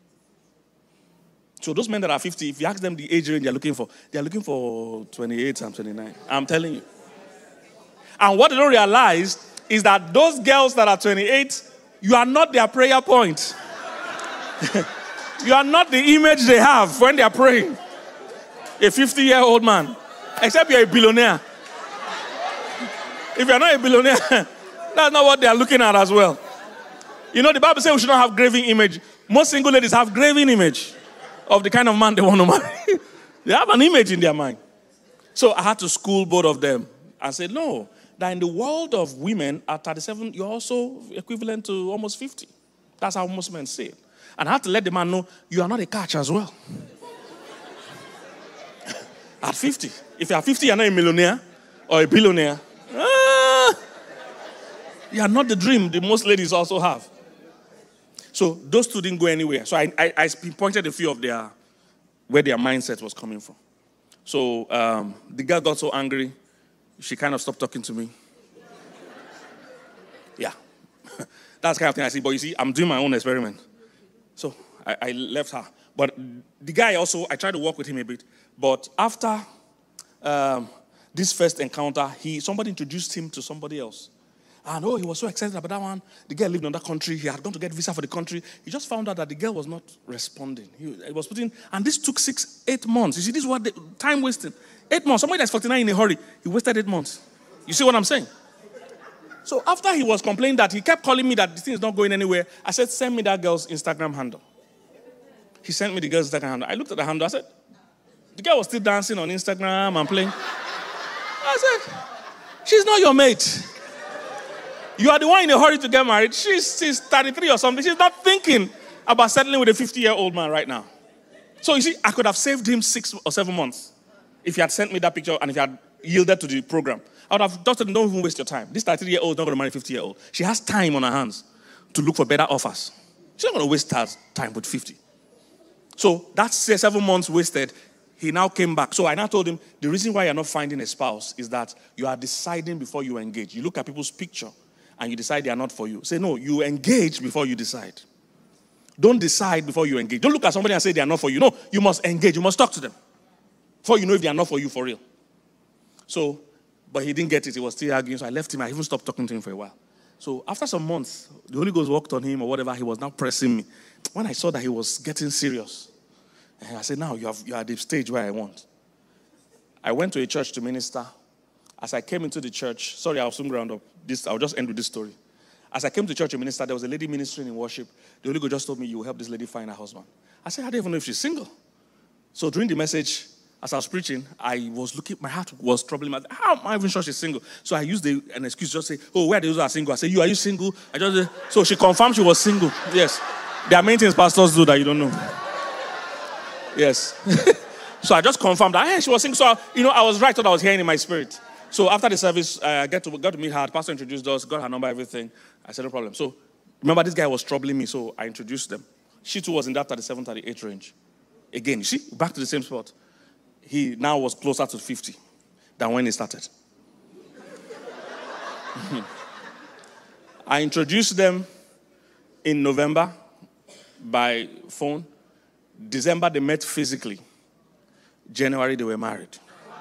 So those men that are 50, if you ask them the age range they're looking for 28 and 29. I'm telling you. And what they don't realize is that those girls that are 28, you are not their prayer point. You are not the image they have when they are praying. A 50-year-old man. Except you're a billionaire. If you're not a billionaire, that's not what they are looking at as well. You know, the Bible says we should not have graven image. Most single ladies have graven image of the kind of man they want to marry. They have an image in their mind. So I had to school both of them and say, no, that in the world of women at 37, you're also equivalent to almost 50. That's how most men say it. And I had to let the man know, you are not a catch as well. At 50. If you are 50, you're not a millionaire or a billionaire. You are not the dream the most ladies also have. So those two didn't go anywhere. So I pinpointed a few of where their mindset was coming from. So the girl got so angry, she kind of stopped talking to me. Yeah. That's the kind of thing I see. But you see, I'm doing my own experiment. So I left her. But the guy also, I tried to work with him a bit. But after this first encounter, somebody introduced him to somebody else. And he was so excited about that one. The girl lived in another country. He had gone to get visa for the country. He just found out that the girl was not responding. He was putting, and this took 8 months. You see, this is what time wasting. 8 months. Somebody that's 49 in a hurry, he wasted 8 months. You see what I'm saying? So after he was complaining that he kept calling me that the thing is not going anywhere, I said, send me that girl's Instagram handle. He sent me the girl's Instagram handle. I looked at the handle. I said, the girl was still dancing on Instagram and playing. I said, she's not your mate. You are the one in a hurry to get married. She's 33 or something. She's not thinking about settling with a 50-year-old man right now. So you see, I could have saved him 6 or 7 months if he had sent me that picture and if he had yielded to the program. I would have told him, don't even waste your time. This 33-year-old is not going to marry a 50-year-old. She has time on her hands to look for better offers. She's not going to waste her time with 50. So that's 7 months wasted. He now came back. So I now told him, the reason why you're not finding a spouse is that you are deciding before you engage. You look at people's picture and you decide they are not for you. Say, no, you engage before you decide. Don't decide before you engage. Don't look at somebody and say they are not for you. No, you must engage. You must talk to them before you know if they are not for you for real. So, but he didn't get it. He was still arguing. So I left him. I even stopped talking to him for a while. So after some months, the Holy Ghost worked on him or whatever. He was now pressing me. When I saw that he was getting serious, I said, now you are at the stage where I want. I went to a church to minister. As I came into the church, sorry, I'll soon round up. I'll just end with this story. As I came to church to minister, there was a lady ministering in worship. The Holy Ghost just told me, you will help this lady find her husband. I said, I don't even know if she's single. So during the message, as I was preaching, I was looking, my heart was troubling. How am I even sure she's single? So I used an excuse to just say, oh, where are those who are single? I said, are you single? So she confirmed she was single. Yes. There are many things pastors do that you don't know. Yes. So I just confirmed that, hey, she was single. So, I was right what I was hearing in my spirit. So after the service, I got to meet her. The pastor introduced us, got her number, everything. I said, no problem. So remember, this guy was troubling me, so I introduced them. She too was in that 37, 38 range. Again, you see, back to the same spot. He now was closer to 50. than when it started. I introduced them in November by phone. December, they met physically. January, they were married.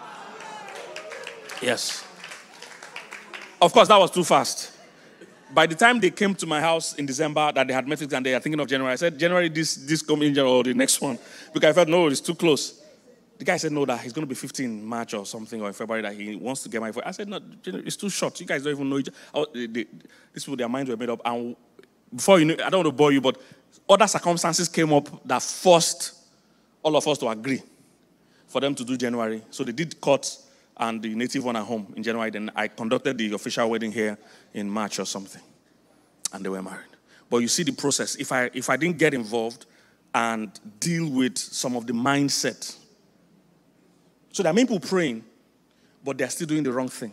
Yes. Of course, that was too fast. By the time they came to my house in December, that they had met physically and they are thinking of January, I said, January, this coming January or the next one. Because I felt, no, it's too close. The guy said, no, that he's going to be 15 in March or something, or in February, that he wants to get married. I said, no, it's too short. You guys don't even know each other. These people, their minds were made up. And before you know, I don't want to bore you, but other circumstances came up that forced all of us to agree for them to do January. So they did court and the native one at home in January. Then I conducted the official wedding here in March or something. And they were married. But you see the process. If I didn't get involved and deal with some of the mindset. So there are many people praying, but they're still doing the wrong thing.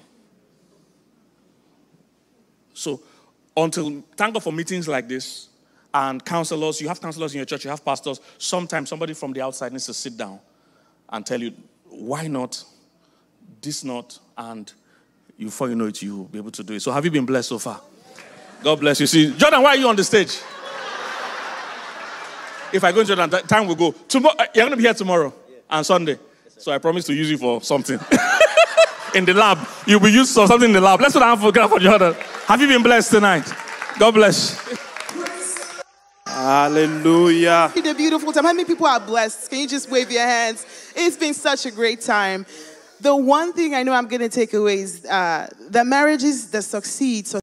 So thank God for meetings like this and counselors. You have counselors in your church, you have pastors. Sometimes somebody from the outside needs to sit down and tell you, why not, this not, and before you know it, you'll be able to do it. So have you been blessed so far? God bless you. See, Jordan, why are you on the stage? If I go into Jordan, time will go. Tomorrow, you're going to be here tomorrow and Sunday. So I promise to use you for something. In the lab. You'll be used for something in the lab. Let's put our hand for Jordan. Have you been blessed tonight? God bless. Hallelujah. It's a beautiful time. How many people are blessed? Can you just wave your hands? It's been such a great time. The one thing I know I'm going to take away is that marriages that succeed